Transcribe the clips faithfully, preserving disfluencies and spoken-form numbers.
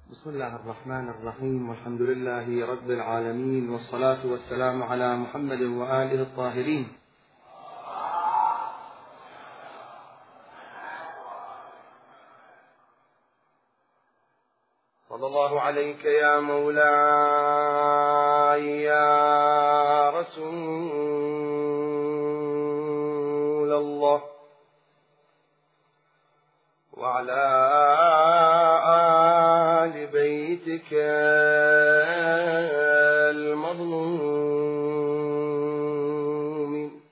بسم الله الرحمن الرحيم، والحمد لله رب العالمين، والصلاة والسلام على محمد وآله الطاهرين. صلى الله عليك يا مولاي يا رسول الله، وعلى آل بيتك المظلومين.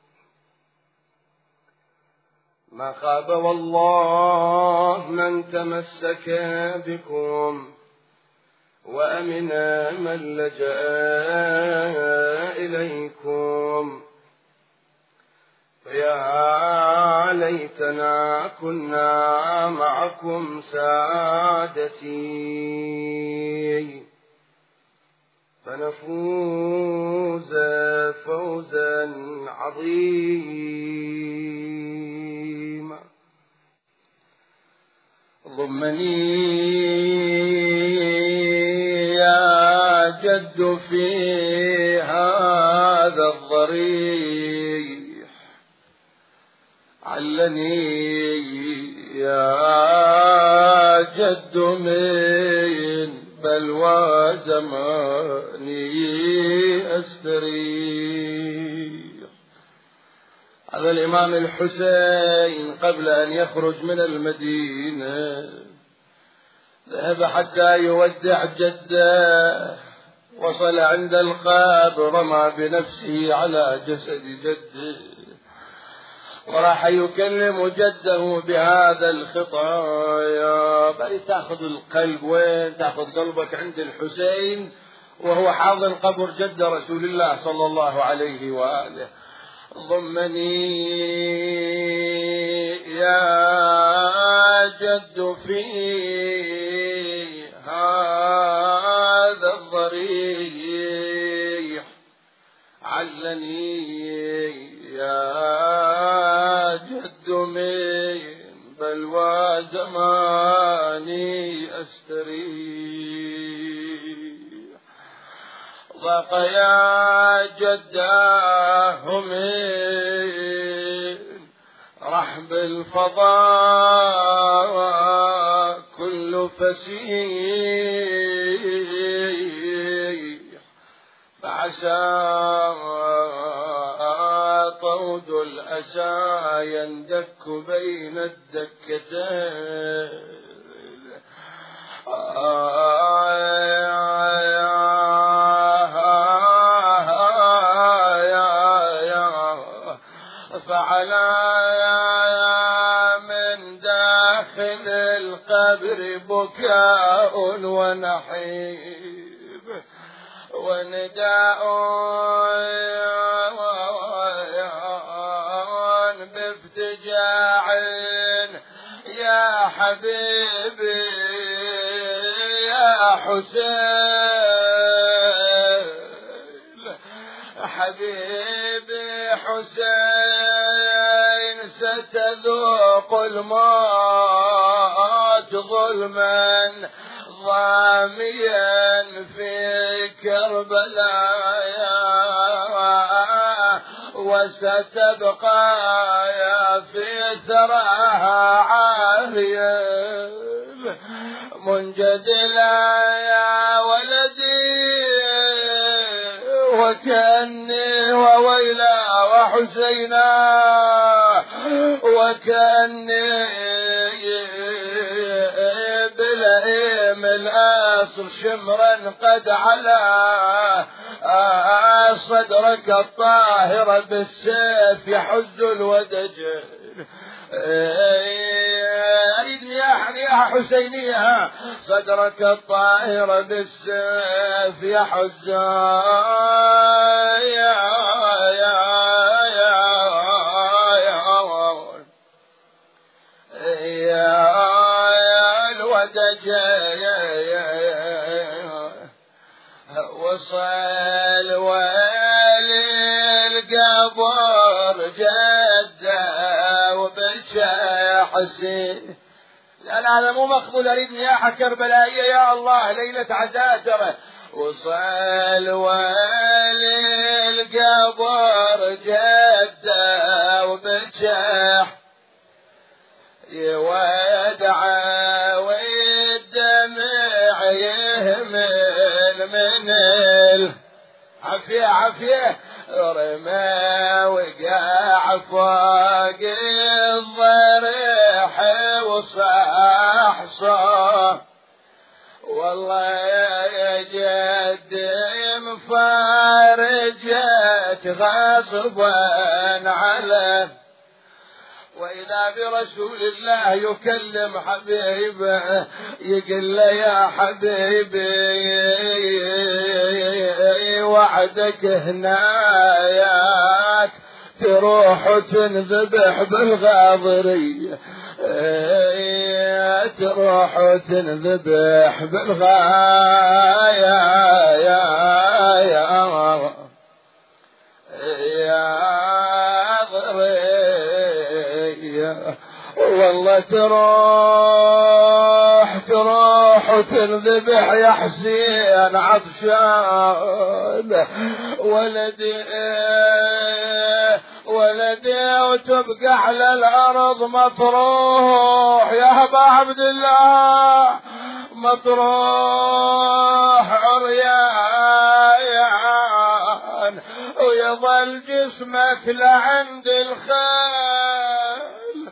ما خاب والله من تمسك بكم، وأمن من لجأ إليكم، فيا ليتنا كنا معكم سادتي، فنفوز فوزا عظيما. ضمني يا جد في هذا الضريح، علني يا جد من بلوى زماني أستريح. هذا الإمام الحسين قبل أن يخرج من المدينة ذهب حتى يودع جده، وصل عند القبر رمى بنفسه على جسد جده، وراح يكلم جده بهذا الخطاب: بل تأخذ القلب وين؟ تأخذ قلبك عند الحسين وهو حاضر قبر جد رسول الله صلى الله عليه وآله. ضمني يا جد في هذا الضريح، علني يا جد من بلوى زماني أستريح. ضاق يا جداه من رحب الفضاء كل فسيح، فعسى طود الأسى يندك بين الدكتين، فعلى من داخل القبر بكاء ونحيب ونداء بافتجاع: يا حبيبي يا حسين، حبيبي حسين، ستذوق الموت ظلما ضاميا في كربلاء، وستبقى يا في ثراها عاريا منجدلا يا ولدي، وكأني وويلا وحسينا، وكأني بلئيم الأصل شمرا قد علا صدرك الطاهر بالسيف يحز الودج. أريدني يا حسينيها صدرك الطاهر بالسيف يحز يا يا يا يا الودج. وصل والي القبر جده وبكى حسين لأن هذا مو مقبول، أريد نياحة كربلائية يا الله ليلة عزاتره. وصل والي القبر جده وبجح يودع والدمع يهمل من العافية عافية رمى وقع فوق الضريح وصحصح والله يا جدي مفارجت غصبا على. وإذا برسول الله يكلم حبيبه يقول له يا حبيبي وعدك هناياك تروح وتنذبح بالغاضرية، تروح وتنذبح بالغاية يا يا يا غرية والله تروح تروح وتنذبح يا حسين عطشان ولدي ولدي وتبقى على الأرض مطروح يا أبا عبد الله مطروح عريان ويظل جسمك لعند الخيل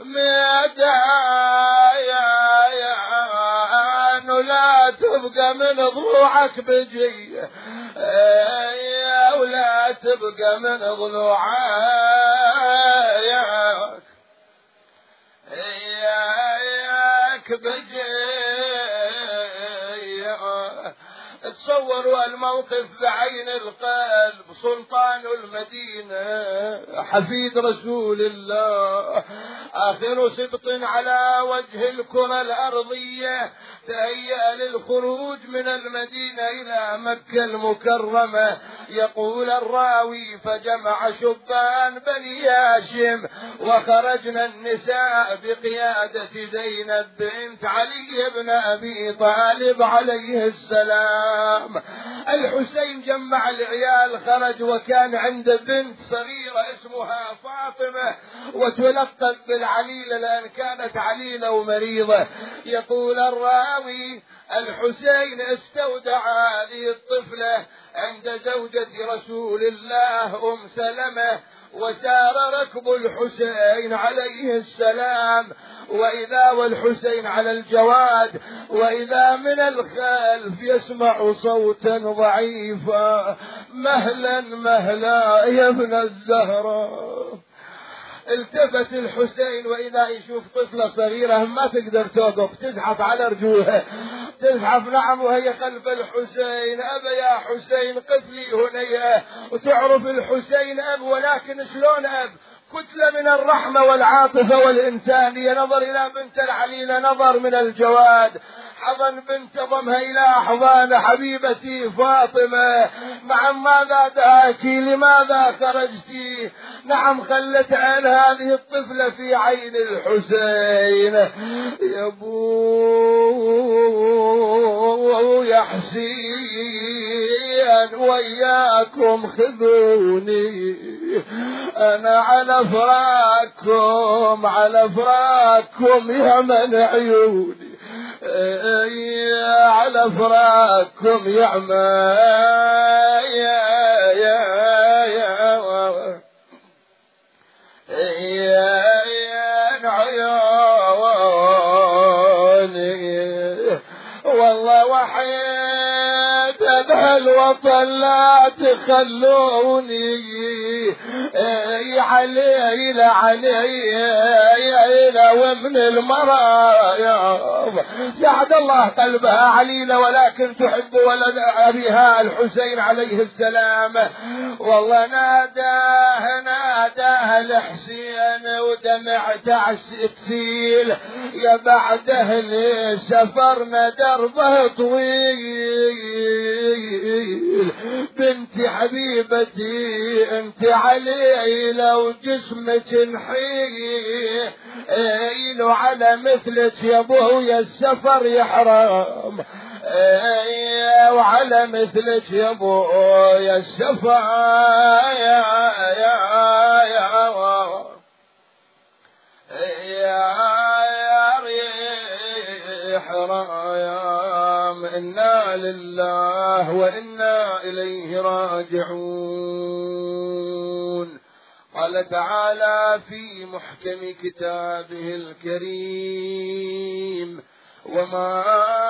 ميدان ولا تبقى من ضلوعك بجي ولا تبقى من ضلوعك ياك بجي. تصوروا الموقف بعين القلب. سلطان المدينة حفيد رسول الله آخر سبط على وجه الكرة الأرضية تهيأ للخروج من المدينة إلى مكة المكرمة. يقول الراوي فجمع شبان بني هاشم وخرجنا النساء بقيادة زينب بنت علي بن أبي طالب عليه السلام. الحسين جمع العيال خرج وكان عنده بنت صغيرة اسمها فاطمة وتلقب بالعليلة لأن كانت عليلة ومريضة. يقول الراوي الحسين استودع هذه الطفلة عند زوجة رسول الله أم سلمة وسار ركب الحسين عليه السلام وإذا والحسين على الجواد وإذا من الخلف يسمع صوتا ضعيفا مهلا مهلا يا ابن الزهراء. التفت الحسين وإذا يشوف طفلة صغيرة ما تقدر توقف تزحف على رجوها تزحف نعم وهي خلف الحسين. أبا يا حسين قف لي هنا. وتعرف الحسين أب ولكن شلون أب كتلة من الرحمة والعاطفة والإنسانية. نظر إلى بنت العليلة نظر من الجواد حضن بنت ضمها إلى أحضان حبيبتي فاطمة. نعم ماذا دعاكي لماذا خرجتي؟ نعم خلت عين هذه الطفلة في عين الحسين. يا ابو يا حسين وياكم خذوني أنا على فراقكم على فراقكم يا من عيوني على فراقكم يا ما يا يا يا يا يا عيوني والله وحيد بهالوطن لا تخلوني يا علي لا علي يا ومن المرايا سعد الله قلبها عليلة ولكن تحب ولد أبيها الحسين عليه السلام. والله ناداه ناداه الحسين ودمع تسيل يا بعد أهل سفرنا دربه طويل بنتي حبيبتي انت علي لو جسمك نحي اي لو على مثلك يا ابويا السفر يحرم، اي وعلى مثلك يا ابويا السفر يا يا يا يا ريح رايم، إنا لله وإنا إليه راجعون. قال تعالى في محكم كتابه الكريم: وما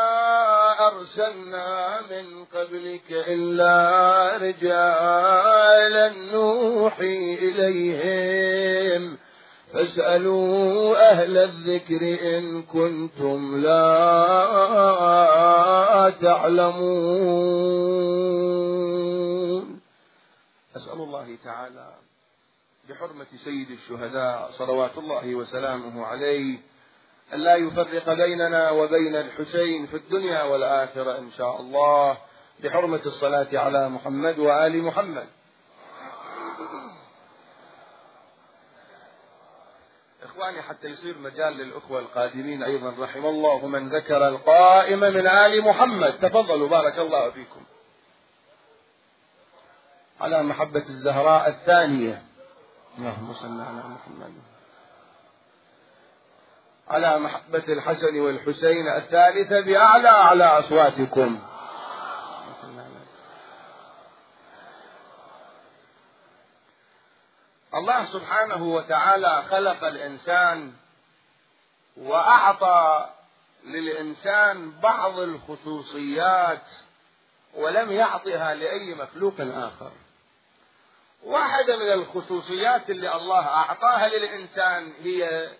أرسلنا من قبلك إلا رجالا نوحي إليهم فاسألوا أهل الذكر إن كنتم لا تعلمون. أسأل الله تعالى بحرمة سيد الشهداء صلوات الله وسلامه عليه أن لا يفرق بيننا وبين الحسين في الدنيا والآخرة إن شاء الله، بحرمة الصلاة على محمد وآل محمد. إخواني، حتى يصير مجال للأخوة القادمين أيضا، رحم الله من ذكر القائم من آل محمد. تفضلوا بارك الله فيكم. على محبة الزهراء الثانية، اللهم صل على محمد. على محبة الحسن والحسين الثالثة بأعلى أعلى أصواتكم. الله سبحانه وتعالى خلق الإنسان وأعطى للإنسان بعض الخصوصيات ولم يعطها لأي مخلوق آخر. واحدة من الخصوصيات اللي الله أعطاها للإنسان هي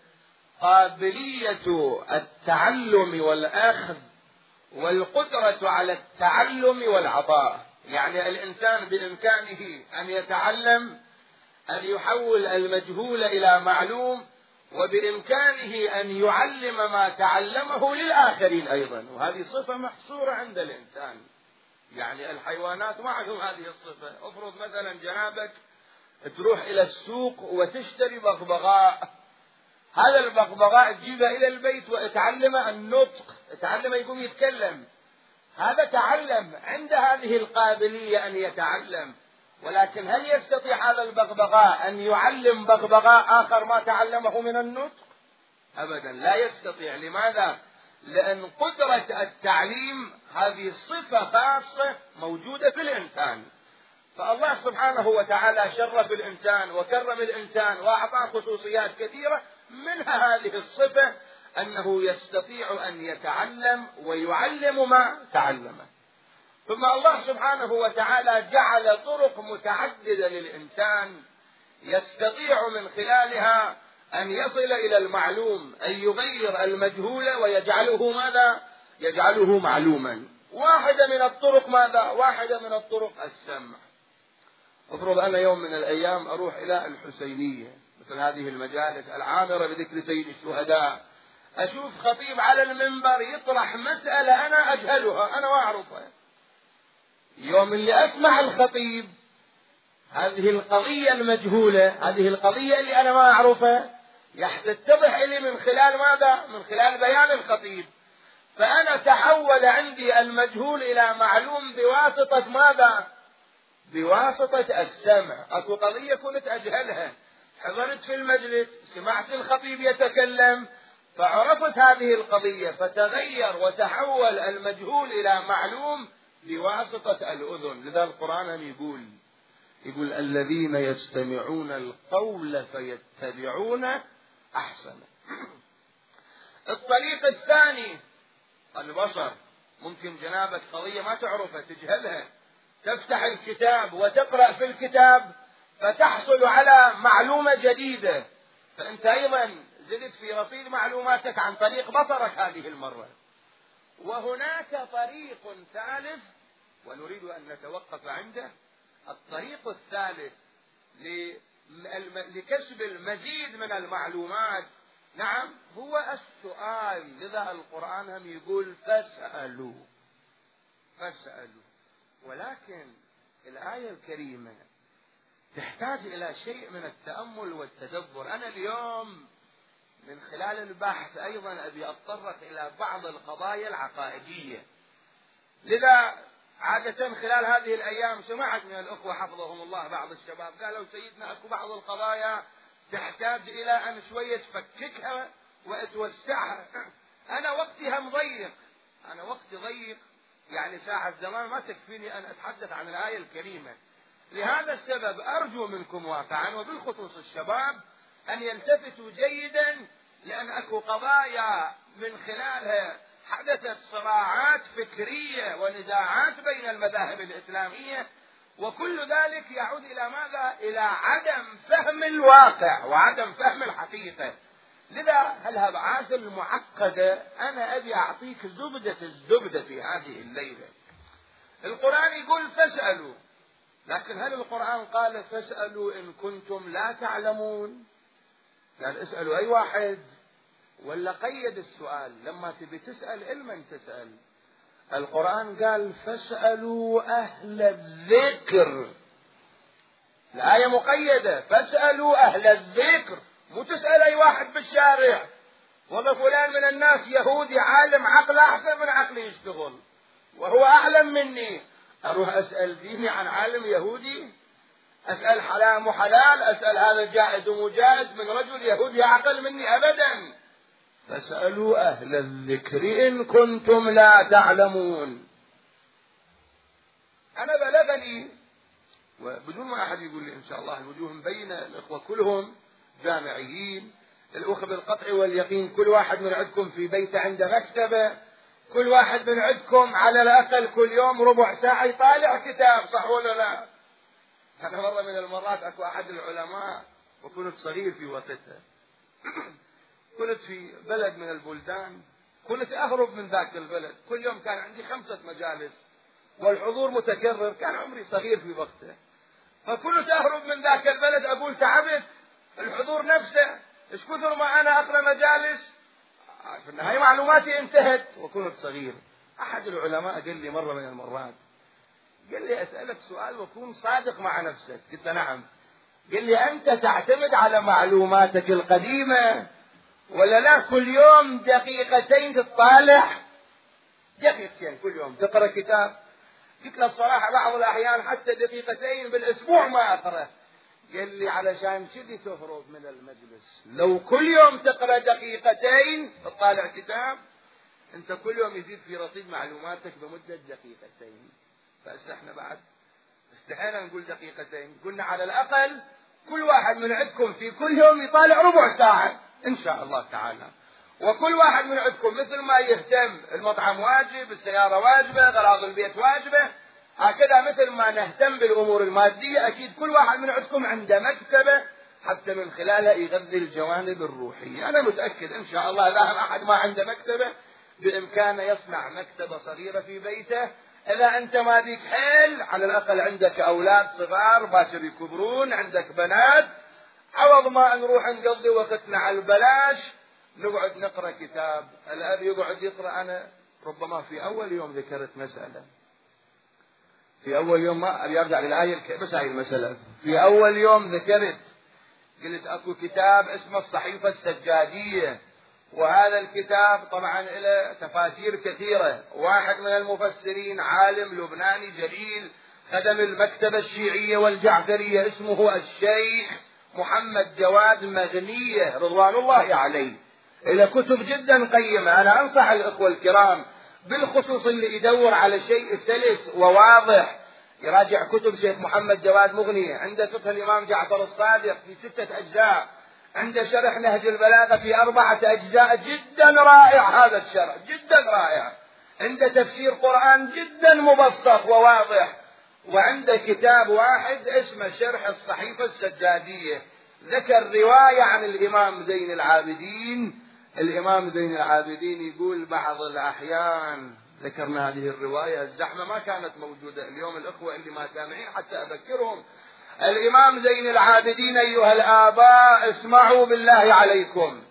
قابلية التعلم والأخذ والقدرة على التعلم والعطاء. يعني الإنسان بإمكانه أن يتعلم، أن يحول المجهول إلى معلوم، وبإمكانه أن يعلم ما تعلمه للآخرين أيضا، وهذه صفة محصورة عند الإنسان. يعني الحيوانات ما عندهم هذه الصفة. افرض مثلا جنابك تروح إلى السوق وتشتري بغبغاء، هذا البغبغاء تجيبه إلى البيت وتعلمه النطق، تعلمه يقوم يتكلم، هذا تعلم، عند هذه القابلية أن يتعلم. ولكن هل يستطيع هذا البغبغاء أن يعلم بغبغاء آخر ما تعلمه من النطق؟ أبدا لا يستطيع. لماذا؟ لأن قدرة التعليم هذه صفة خاصة موجودة في الإنسان. فالله سبحانه وتعالى شرف الإنسان وكرم الإنسان وأعطاه خصوصيات كثيرة، منها هذه الصفة أنه يستطيع أن يتعلم ويعلم ما تعلمه. ثم الله سبحانه وتعالى جعل طرق متعددة للإنسان يستطيع من خلالها أن يصل إلى المعلوم، أن يغير المجهول ويجعله ماذا؟ يجعله معلوما. واحدة من الطرق ماذا؟ واحدة من الطرق السمع. افرض أنا يوم من الأيام أروح إلى الحسينية، مثل هذه المجالس العامرة بذكر سيد الشهداء، أشوف خطيب على المنبر يطرح مسألة أنا أجهلها، أنا ما أعرفها. يوم اللي أسمع الخطيب هذه القضية المجهولة، هذه القضية اللي أنا ما أعرفها، يتضح لي من خلال ماذا؟ من خلال بيان الخطيب. فأنا تحول عندي المجهول إلى معلوم بواسطة ماذا؟ بواسطة السمع. أكو قضية كنت أجهلها، حضرت في المجلس، سمعت الخطيب يتكلم، فعرفت هذه القضية، فتغير وتحول المجهول إلى معلوم بواسطة الأذن. لذا القرآن يقول يقول الذين يستمعون القول فيتبعون أحسنه. الطريق الثاني البصر. ممكن جنابك قضية ما تعرفها تجهلها، تفتح الكتاب وتقرأ في الكتاب فتحصل على معلومة جديدة، فأنت أيضا زدت في رصيد معلوماتك عن طريق بصرك هذه المرة. وهناك طريق ثالث ونريد أن نتوقف عنده. الطريق الثالث لكسب المزيد من المعلومات، نعم، هو السؤال. لذا القرآن هم يقول فاسألوا فاسألوا. ولكن الآية الكريمة تحتاج إلى شيء من التأمل والتدبر. أنا اليوم من خلال البحث أيضا أبي أتطرق إلى بعض القضايا العقائدية. لذا عادة خلال هذه الأيام سمعت من الأخوة حفظهم الله بعض الشباب قالوا سيدنا أكو بعض القضايا تحتاج إلى أن شوية تفككها وتوسعها. أنا وقتي هم ضيق، أنا وقتي ضيق، يعني ساعة زمان ما تكفيني أن أتحدث عن الآية الكريمة. لهذا السبب أرجو منكم واقعا وبالخصوص الشباب أن يلتفتوا جيدا، لأن أكو قضايا من خلالها حدثت صراعات فكرية ونزاعات بين المذاهب الإسلامية، وكل ذلك يعود إلى ماذا؟ إلى عدم فهم الواقع وعدم فهم الحقيقة. لذا هالأبعاد المعقدة أنا أبي أعطيك زبدة الزبدة في هذه الليلة. القرآن يقول فاسألوا، لكن هل القرآن قال فاسألوا إن كنتم لا تعلمون؟ قال اسألوا أي واحد، ولا قيد السؤال لما تبي تسأل علما تسأل؟ القرآن قال فاسألوا أهل الذكر. الآية مقيدة، فاسألوا أهل الذكر، مو تسأل أي واحد بالشارع. والله فلان من الناس يهودي عالم عقله أحسن من عقلي يشتغل وهو أعلم مني، أروح أسأل ديني عن عالم يهودي؟ أسأل حلال وحلال، أسأل هذا جائز ومجاز من رجل يهودي أعقل مني؟ أبدا. فاسألوا أهل الذكر إن كنتم لا تعلمون. أنا بلغني وبدون ما أحد يقول لي إن شاء الله الوجوه مبينة، الإخوة كلهم جامعيين، الأخوة بالقطع واليقين كل واحد من عندكم في بيته عنده مكتبة، كل واحد من عندكم على الأقل كل يوم ربع ساعة يطالع كتاب، صح ولا لا؟ أنا مرة من المرات أكو أحد العلماء وكنت صغير في وقتها كنت في بلد من البلدان، كنت أهرب من ذاك البلد، كل يوم كان عندي خمسة مجالس والحضور متكرر، كان عمري صغير في وقته، فكنت أهرب من ذاك البلد أقول تعبت الحضور نفسه، إيش كثر ما أنا أقرأ مجالس، في النهاية معلوماتي انتهت وكنت صغير. أحد العلماء قال لي مرة من المرات، قال لي أسألك سؤال وكون صادق مع نفسك. قلت نعم. قال لي أنت تعتمد على معلوماتك القديمة ولا لا كل يوم دقيقتين تطالع؟ دقيقتين كل يوم تقرأ كتاب؟ قلت له الصراحة بعض الأحيان حتى دقيقتين بالأسبوع ما أقرأ. قال لي علشان كذي تهرب من المجلس، لو كل يوم تقرأ دقيقتين تطالع كتاب أنت كل يوم يزيد في رصيد معلوماتك بمدة دقيقتين. بس احنا بعد استحينا نقول دقيقتين، قلنا على الأقل كل واحد من عندكم في كل يوم يطالع ربع ساعة إن شاء الله تعالى، وكل واحد من عندكم مثل ما يهتم المطعم واجب، السيارة واجبة، غراض البيت واجبة، هكذا مثل ما نهتم بالأمور المادية أكيد كل واحد من عندكم عنده مكتبة حتى من خلالها يغذي الجوانب الروحية. أنا متأكد إن شاء الله إذا أحد ما عنده مكتبة بإمكانه يصنع مكتبة صغيرة في بيته. إذا أنت ما بيك حيل على الأقل عندك أولاد صغار باكر يكبرون، عندك بنات، عوض ما نروح نقضي وقتنا على البلاش نقعد نقرأ كتاب. الأب يقعد يقرأ. أنا ربما في أول يوم ذكرت مسألة، في أول يوم ما أبي أرجع للآية بس هاي المسألة، في أول يوم ذكرت قلت أكو كتاب اسمه الصحيفة السجادية، وهذا الكتاب طبعا له تفاسير كثيرة. واحد من المفسرين عالم لبناني جليل خدم المكتبة الشيعية والجعفرية اسمه الشيخ محمد جواد مغنية رضوان الله عليه، له كتب جدا قيمة. أنا أنصح الإخوة الكرام بالخصوص اللي يدور على شيء سلس وواضح يراجع كتب شيخ محمد جواد مغنية. عنده فقه الإمام جعفر الصادق في ستة أجزاء، عنده شرح نهج البلاغة في أربعة أجزاء جدا رائع، هذا الشرح جدا رائع. عنده تفسير قرآن جدا مبسط وواضح، وعنده كتاب واحد اسمه شرح الصحيفة السجادية. ذكر رواية عن الإمام زين العابدين. الإمام زين العابدين يقول بعض الأحيان ذكرنا هذه الرواية، الزحمة ما كانت موجودة اليوم، الأخوة اللي ما سامعين حتى أذكرهم. الإمام زين العابدين أيها الآباء اسمعوا بالله عليكم،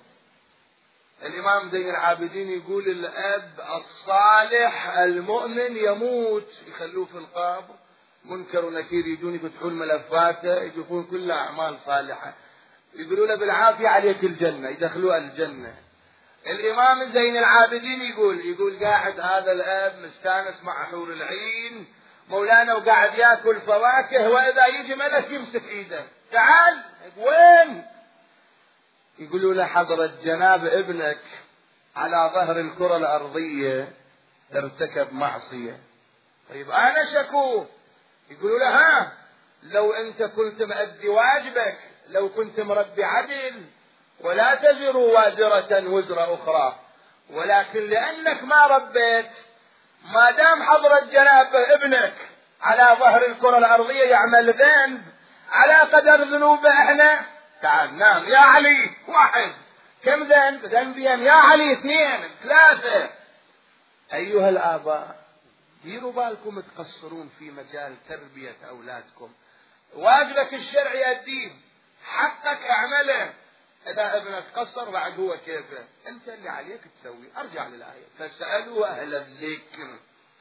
الإمام زين العابدين يقول الأب الصالح المؤمن يموت، يخلوه في القبر، منكر ونكير يجون يفتحون ملفاته يشوفون كلها أعمال صالحة. يقولوا له بالعافية عليك الجنة، يدخلوه الجنة. الإمام زين العابدين يقول يقول قاعد هذا الأب مستانس مع حور العين مولانا وقاعد ياكل فواكه، وإذا يجي ملك يمسك إيده، تعال وين؟ يقولوا له حضرة جناب ابنك على ظهر الكرة الأرضية ارتكب معصية. طيب أنا شكوه. يقولوا له ها لو أنت كنت مؤدي واجبك، لو كنت مربي عدل، ولا تزر وازرة وزر أخرى، ولكن لأنك ما ربيت، ما دام حضرة جناب ابنك على ظهر الكرة الأرضية يعمل ذنب على قدر ذنوبه احنا، تعال نام يا علي، واحد، كم ذنب؟ ذنبين يا علي، اثنين، ثلاثة. أيها الآباء ديروا بالكم تقصرون في مجال تربية أولادكم. واجبك الشرعي أديه، حقك اعمله. إذا ابنك قصر بعد هو كيفه، أنت اللي عليك تسوي. أرجع للآية، فاسألوا أهل الذكر.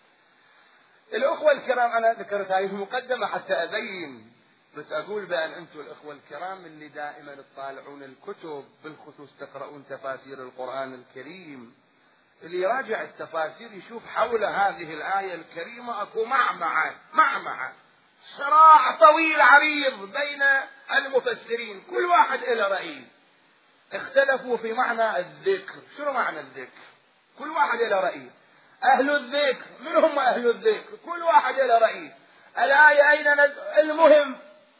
الأخوة الكرام، أنا ذكرت هذه المقدمة حتى أبين، بس أقول بأن أنتم الأخوة الكرام اللي دائما تطالعون الكتب، بالخصوص تقرؤون تفاسير القرآن الكريم، اللي يراجع التفاسير يشوف حول هذه الآية الكريمة أكو معمعة معمعة صراع طويل عريض بين المفسرين، كل واحد له رأي. اختلفوا في معنى الذكر. شنو معنى الذكر؟ كل واحد له رأي. أهل الذكر، من هم أهل الذكر؟ كل واحد له رأي. الآية أين نز... المهم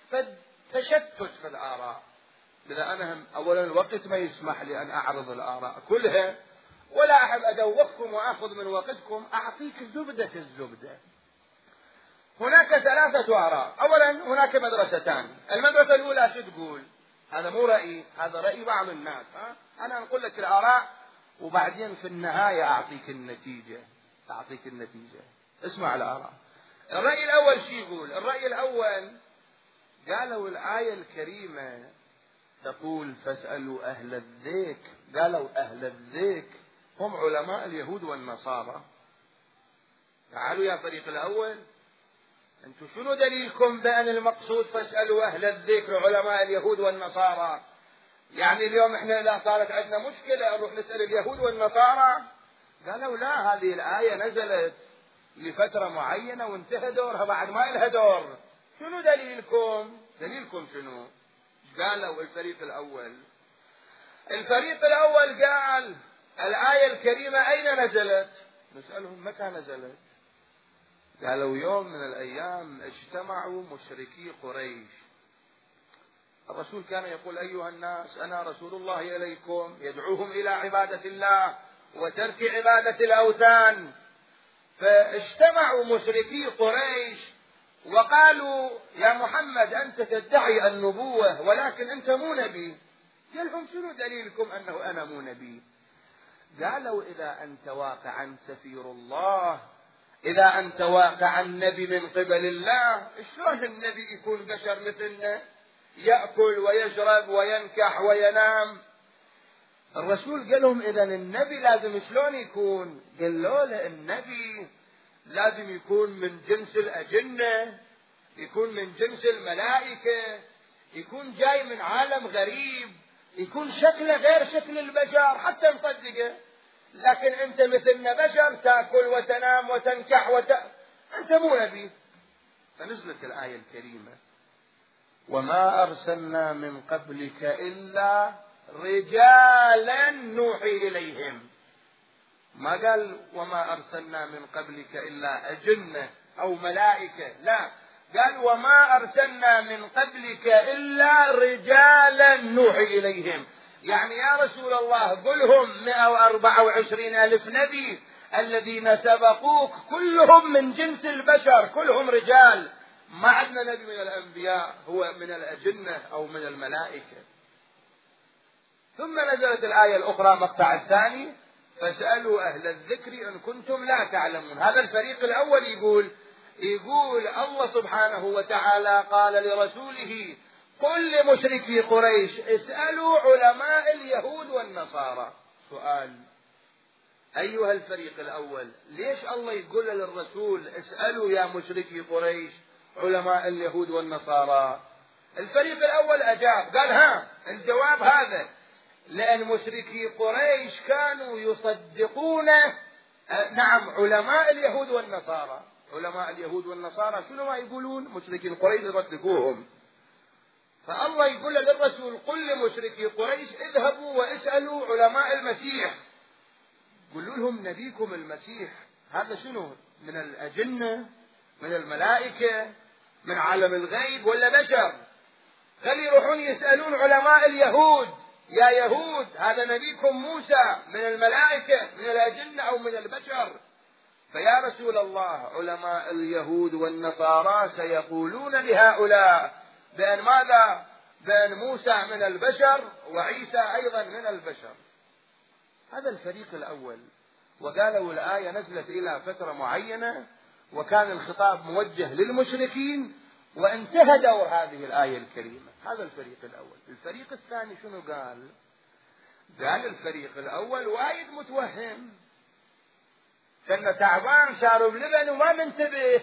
فتشتت في الآراء. لذا أنا أولا الوقت ما يسمح لي أن أعرض الآراء كلها، ولا أحب أدوخكم وأخذ من وقتكم، أعطيك زبدة الزبدة. هناك ثلاثة آراء. أولا هناك مدرستان. المدرسة الأولى شو تقول؟ هذا مو رأيي، هذا رأي بعض الناس. ها؟ أنا أقول لك الآراء وبعدين في النهاية أعطيك النتيجة. أعطيك النتيجة. اسمع الآراء. الرأي الأول شو يقول؟ الرأي الأول قالوا الآية الكريمة تقول فاسألوا أهل الذكر. قالوا أهل الذكر هم علماء اليهود والنصارى. تعالوا يا فريق الأول، أنتم شنو دليلكم بأن المقصود فاسألوا أهل الذكر علماء اليهود والنصارى؟ يعني اليوم إحنا إذا صارت عندنا مشكلة نروح نسأل اليهود والنصارى؟ قالوا لا، هذه الآية نزلت لفترة معينة وانتهى دورها، بعد ما لها دور. شنو دليلكم؟ دليلكم شنو؟ قالوا الفريق الأول. الفريق الأول قال الآية الكريمة أين نزلت؟ نسألهم متى نزلت؟ قالوا يوم من الأيام اجتمعوا مشركي قريش. الرسول كان يقول أيها الناس أنا رسول الله إليكم، يدعوهم إلى عبادة الله وترك عبادة الأوثان. فاجتمعوا مشركي قريش وقالوا يا محمد أنت تدعي النبوة ولكن أنت مو نبي. قال لهم شنو دليلكم أنه أنا مو نبي؟ قالوا إذا أنت واقعا سفير الله، إذا أنت واقعا نبي من قبل الله، شلون النبي يكون بشر مثلنا يأكل ويشرب وينكح وينام؟ الرسول قال لهم إذا النبي لازم شلون يكون؟ قالوا له النبي لازم يكون من جنس الأجنة، يكون من جنس الملائكة، يكون جاي من عالم غريب، يكون شكله غير شكل البشر حتى نصدقه. لكن أنت مثلنا بشر، تأكل وتنام وتنكح وت... أنت مو نبي. فنزلت الآية الكريمة وما أرسلنا من قبلك إلا رجالا نوحي إليهم. ما قال وما أرسلنا من قبلك إلا أجنة أو ملائكة، لا، قال وما أرسلنا من قبلك إلا رجالا نوحي إليهم. يعني يا رسول الله قلهم مئة وأربعة وعشرين ألف نبي الذين سبقوك كلهم من جنس البشر، كلهم رجال، ما عندنا نبي من الأنبياء هو من الأجنة أو من الملائكة. ثم نزلت الآية الأخرى مقطع الثاني فاسألوا أهل الذكر إن كنتم لا تعلمون. هذا الفريق الأول يقول يقول الله سبحانه وتعالى قال لرسوله قل لمشركي قريش اسألوا علماء اليهود والنصارى. سؤال أيها الفريق الأول، ليش الله يقول للرسول اسألوا يا مشركي قريش علماء اليهود والنصارى؟ الفريق الأول أجاب قال ها الجواب هذا، لأن مشركي قريش كانوا يصدقون آه نعم علماء اليهود والنصارى. علماء اليهود والنصارى شنو ما يقولون؟ مشركي قريش يصدقوهم. فالله يقول للرسول: قل لمشركي قريش اذهبوا واسألوا علماء المسيح، قولوا لهم نبيكم المسيح هذا شنو؟ من الأجنة؟ من الملائكة؟ من عالم الغيب ولا بشر؟ خلي يروحون يسألون علماء اليهود: يا يهود هذا نبيكم موسى من الملائكة من الأجنة أو من البشر؟ فيا رسول الله علماء اليهود والنصارى سيقولون لهؤلاء بأن ماذا؟ بأن موسى من البشر وعيسى أيضا من البشر. هذا الفريق الأول. وقالوا الآية نزلت إلى فترة معينة وكان الخطاب موجه للمشركين وانتهى دور هذه الآية الكريمة. هذا الفريق الأول. الفريق الثاني شنو قال؟ قال الفريق الأول وايد متوهم، كان تعبان شارب لبن وما منتبه.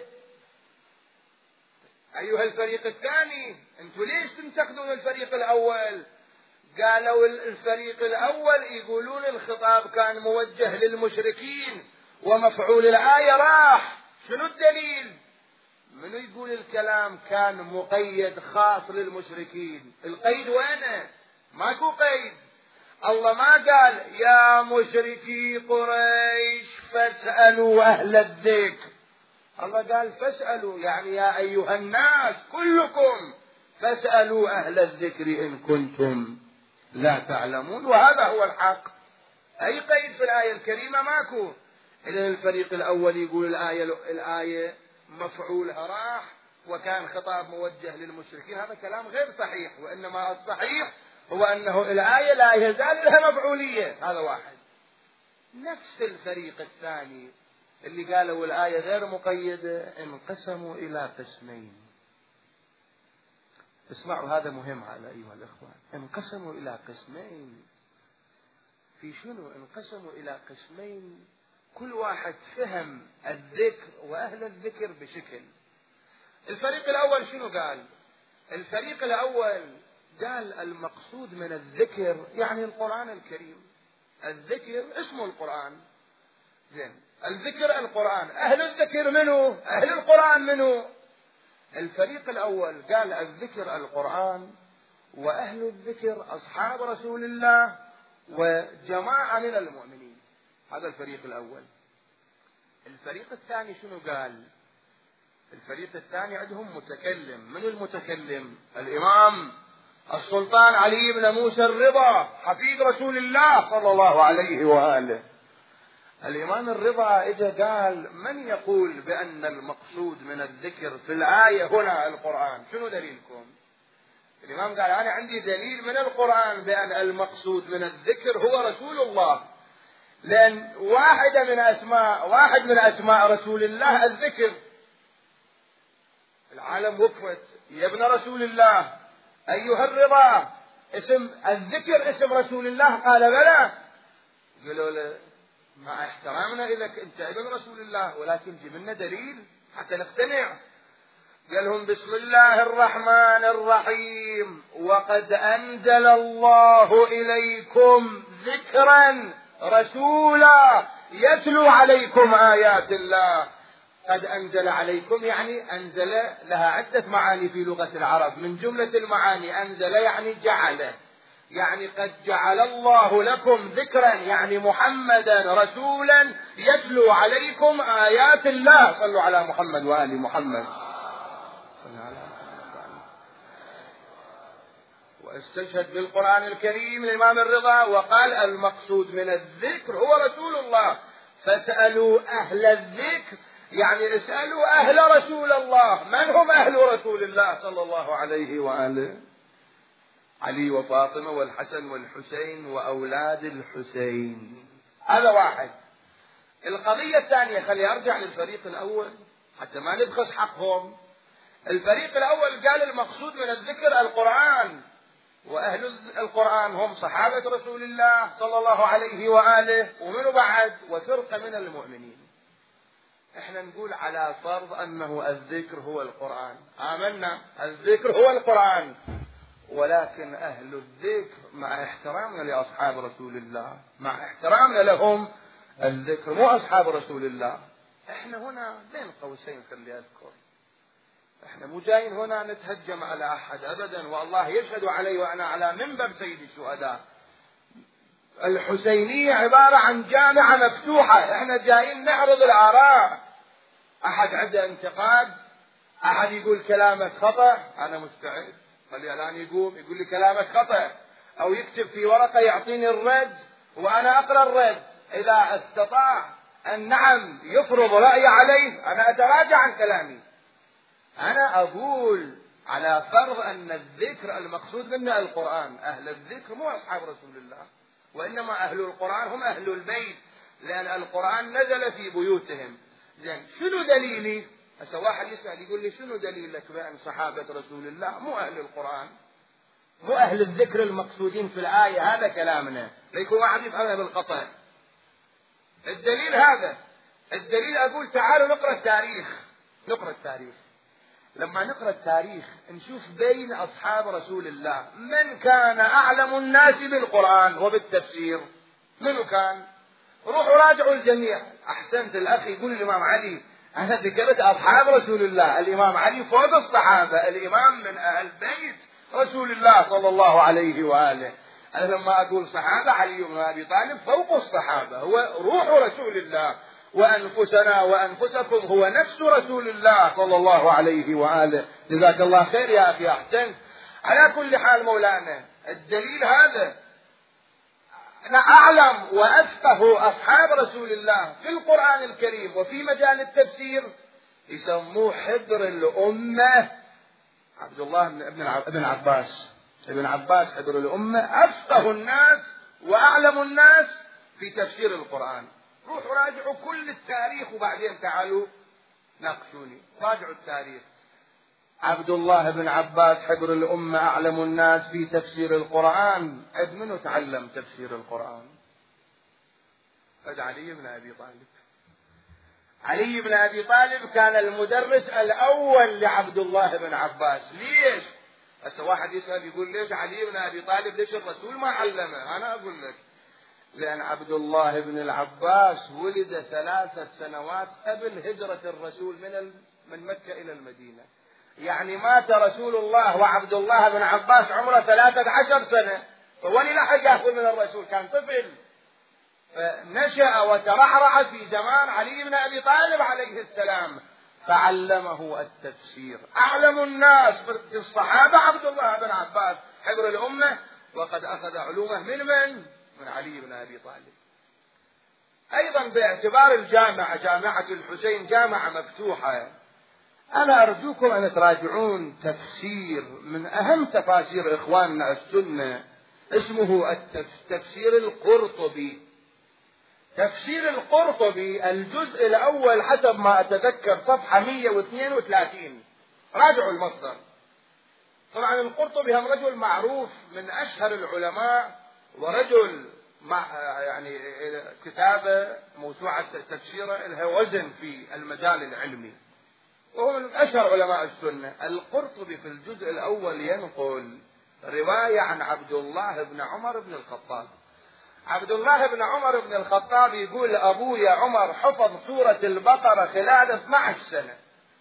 أيها الفريق الثاني أنتوا ليش تنتقدون الفريق الأول؟ قالوا الفريق الأول يقولون الخطاب كان موجه للمشركين ومفعول الآية راح. شنو الدليل؟ منو يقول الكلام كان مقيد خاص للمشركين؟ القيد وينه؟ ماكو قيد. الله ما قال يا مشركي قريش فاسألوا أهل الذكر، الله قال فاسألوا، يعني يا أيها الناس كلكم فاسألوا أهل الذكر إن كنتم لا تعلمون. وهذا هو الحق. أي قيد في الآية الكريمة ماكو. إذن الفريق الأول يقول الآية الآية مفعولها راح وكان خطاب موجه للمشركين. هذا كلام غير صحيح، وإنما الصحيح هو أنه الآية لا يزال لها مفعولية. هذا واحد. نفس الفريق الثاني اللي قالوا الآية غير مقيدة انقسموا إلى قسمين. اسمعوا هذا مهم على أيها الإخوان. انقسموا إلى قسمين. في شنو؟ انقسموا إلى قسمين كل واحد فهم الذكر وأهل الذكر بشكل. الفريق الأول شنو قال؟ الفريق الأول قال المقصود من الذكر يعني القرآن الكريم. الذكر اسمه القرآن. زين، الذكر القرآن. أهل الذكر منه؟ أهل القرآن منه؟ الفريق الأول قال الذكر القرآن وأهل الذكر أصحاب رسول الله وجماعة من المؤمنين. هذا الفريق الأول. الفريق الثاني شنو قال؟ الفريق الثاني عندهم متكلم. من المتكلم؟ الإمام السلطان علي بن موسى الرضا حفيد رسول الله صلى الله عليه وآله. الإمام الرضا إجا قال من يقول بأن المقصود من الذكر في الآية هنا القرآن؟ شنو دليلكم؟ الإمام قال أنا عندي دليل من القرآن بأن المقصود من الذكر هو رسول الله، لأن واحدة من أسماء واحد من أسماء رسول الله الذكر. العالم وقفت يا ابن رسول الله أيها الرضا اسم الذكر اسم رسول الله؟ قال بلى. قالوا له مع احترامنا إليك أنت ابن رسول الله ولكن جيب لنا دليل حتى نقتنع. قال لهم بسم الله الرحمن الرحيم وقد أنزل الله إليكم ذكرا رسولا يتلو عليكم آيات الله. قد أنزل عليكم يعني أنزل لها عدة معاني في لغة العرب. من جملة المعاني أنزل يعني جعل، يعني قد جعل الله لكم ذكرا يعني محمدا رسولا يتلو عليكم آيات الله. صلوا على محمد وآل محمد. واستشهد بالقرآن الكريم الإمام الرضا وقال المقصود من الذكر هو رسول الله. فاسألوا أهل الذكر يعني اسألوا أهل رسول الله. من هم أهل رسول الله صلى الله عليه وآله؟ علي وفاطمة والحسن والحسين وأولاد الحسين. هذا واحد. القضية الثانية خلي أرجع للفريق الأول حتى ما نبخس حقهم. الفريق الأول قال المقصود من الذكر القرآن، وأهل القرآن هم صحابة رسول الله صلى الله عليه وآله ومنه بعد وفرقة من المؤمنين. احنا نقول على فرض أنه الذكر هو القرآن. آمنا الذكر هو القرآن ولكن أهل الذكر مع احترامنا لأصحاب رسول الله، مع احترامنا لهم الذكر مو أصحاب رسول الله. احنا هنا بين قوسين خلي أذكر، احنا مو جايين هنا نتهجم على أحد أبدا، والله يشهد علي وأنا على منبر سيد الشهداء. الحسينية عبارة عن جامعة مفتوحة، احنا جايين نعرض الآراء. أحد عنده انتقاد، أحد يقول كلامك خطأ، أنا مستعد خلي الآن يقوم يقول لي كلامك خطأ، أو يكتب في ورقة يعطيني الرد وأنا أقرأ الرد. إذا استطاع أن نعم يفرض رأي عليه أنا أتراجع عن كلامي. أنا أقول على فرض أن الذكر المقصود منه القرآن. أهل الذكر مو أصحاب رسول الله، وإنما أهل القرآن هم أهل البيت، لأن القرآن نزل في بيوتهم. زين شنو دليلي؟ هسه واحد يسأل يقول لي شنو دليلك بأن صحابة رسول الله مو أهل القرآن، مو أهل الذكر المقصودين في الآية؟ هذا كلامنا، ليكون واحد يفهمها بالخطأ. الدليل هذا، الدليل أقول تعالوا نقرأ التاريخ. نقرأ التاريخ، لما نقرأ التاريخ نشوف بين أصحاب رسول الله من كان أعلم الناس بالقرآن وبالتفسير. منو كان؟ روحوا راجعوا الجميع. أحسنت الأخ يقول الإمام علي، أنا ذكرت أصحاب رسول الله، الإمام علي فوق الصحابة، الإمام من أهل بيت رسول الله صلى الله عليه وآله. أنا لما أقول صحابة علي بن أبي طالب فوق الصحابة، هو روح رسول الله، وأنفسنا وأنفسكم هو نفس رسول الله صلى الله عليه وآله. جزاك الله خير يا أخي، أحسنت. على كل حال مولانا الدليل هذا، أنا أعلم وأفقه أصحاب رسول الله في القرآن الكريم وفي مجال التفسير، يسموه حبر الأمة عبد الله بن عباس. ابن عباس حبر الأمة، أفقه الناس وأعلم الناس في تفسير القرآن. روحوا راجعوا كل التاريخ وبعدين تعالوا ناقشوني. راجعوا التاريخ. عبد الله بن عباس حبر الأمة، أعلم الناس في تفسير القرآن. عد منه تعلم تفسير القرآن؟ عد علي بن أبي طالب. علي بن أبي طالب كان المدرس الأول لعبد الله بن عباس. ليش؟ هسه واحد يسأل يقول ليش علي بن أبي طالب، ليش الرسول ما علمه؟ أنا أقول لك لأن عبد الله بن العباس ولد ثلاثة سنوات قبل هجرة الرسول من من مكة إلى المدينة. يعني مات رسول الله وعبد الله بن عباس عمره ثلاثة عشر سنة، فولي لحق يأخذ من الرسول، كان طفل. فنشأ وترعرع في زمان علي بن أبي طالب عليه السلام، فعلمه التفسير. أعلم الناس في الصحابة عبد الله بن عباس حبر الأمة، وقد أخذ علومه من من؟ من علي بن أبي طالب. أيضا باعتبار الجامعة جامعة الحسين جامعة مفتوحة، أنا أرجوكم أن تراجعون تفسير من أهم تفاسير إخواننا السنة، اسمه التفسير القرطبي. تفسير القرطبي الجزء الأول حسب ما أتذكر صفحة مئة واثنين وثلاثين. راجعوا المصدر. طبعا القرطبي هم رجل معروف من أشهر العلماء، ورجل مع يعني كتابة موسوعة تفسيره لها وزن في المجال العلمي، وهو من أشهر علماء السنة. القرطبي في الجزء الأول ينقل رواية عن عبد الله بن عمر بن الخطاب. عبد الله بن عمر بن الخطاب يقول أبويا عمر حفظ سورة البقرة خلال اثنتي عشرة سنة.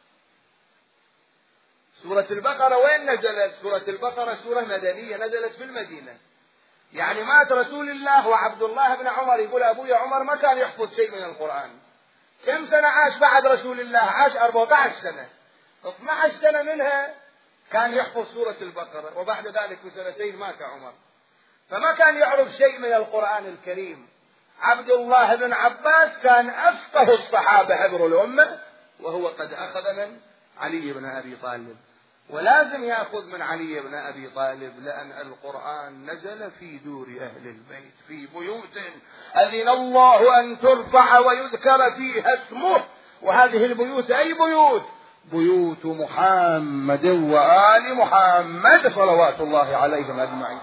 سورة البقرة وين نزلت؟ سورة البقرة سورة مدنية نزلت في المدينة. يعني مات رسول الله وعبد الله بن عمر يقول أبويا عمر ما كان يحفظ شيء من القرآن. كم سنة عاش بعد رسول الله؟ عاش أربعة عشر سنة. اثنتي عشرة سنة منها كان يحفظ سورة البقرة، وبعد ذلك بسنتين مات عمر، فما كان يعرف شيء من القرآن الكريم. عبد الله بن عباس كان أفقه الصحابة حبر الأمة، وهو قد أخذ من علي بن أبي طالب، ولازم يأخذ من علي بن أبي طالب، لأن القرآن نزل في دور أهل البيت، في بيوت أذن الله أن ترفع ويذكر فيها اسمه. وهذه البيوت أي بيوت؟ بيوت محمد وآل محمد صلوات الله عليهم أجمعين.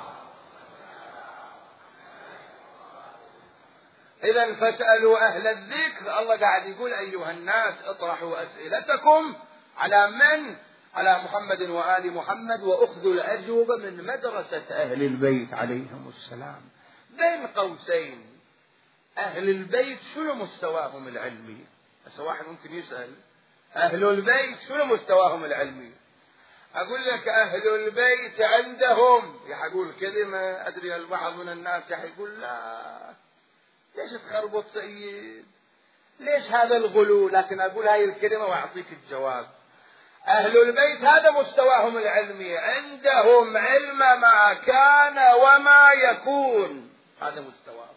إذا فاسألوا أهل الذكر. الله قاعد يقول أيها الناس اطرحوا أسئلتكم على من؟ على محمد وآل محمد وأخذ الأجوبة من مدرسة أهل البيت عليهم السلام. بين قوسين، أهل البيت شنو مستواهم العلمي؟ بس واحد ممكن يسأل أهل البيت شنو مستواهم العلمي؟ أقول لك أهل البيت عندهم، يقول كلمة أدري البعض من الناس يقول لا ليش تخربط سيد، ليش هذا الغلو، لكن أقول هاي الكلمة وأعطيك الجواب. أهل البيت هذا مستواهم العلمي، عندهم علم ما كان وما يكون، هذا مستواهم.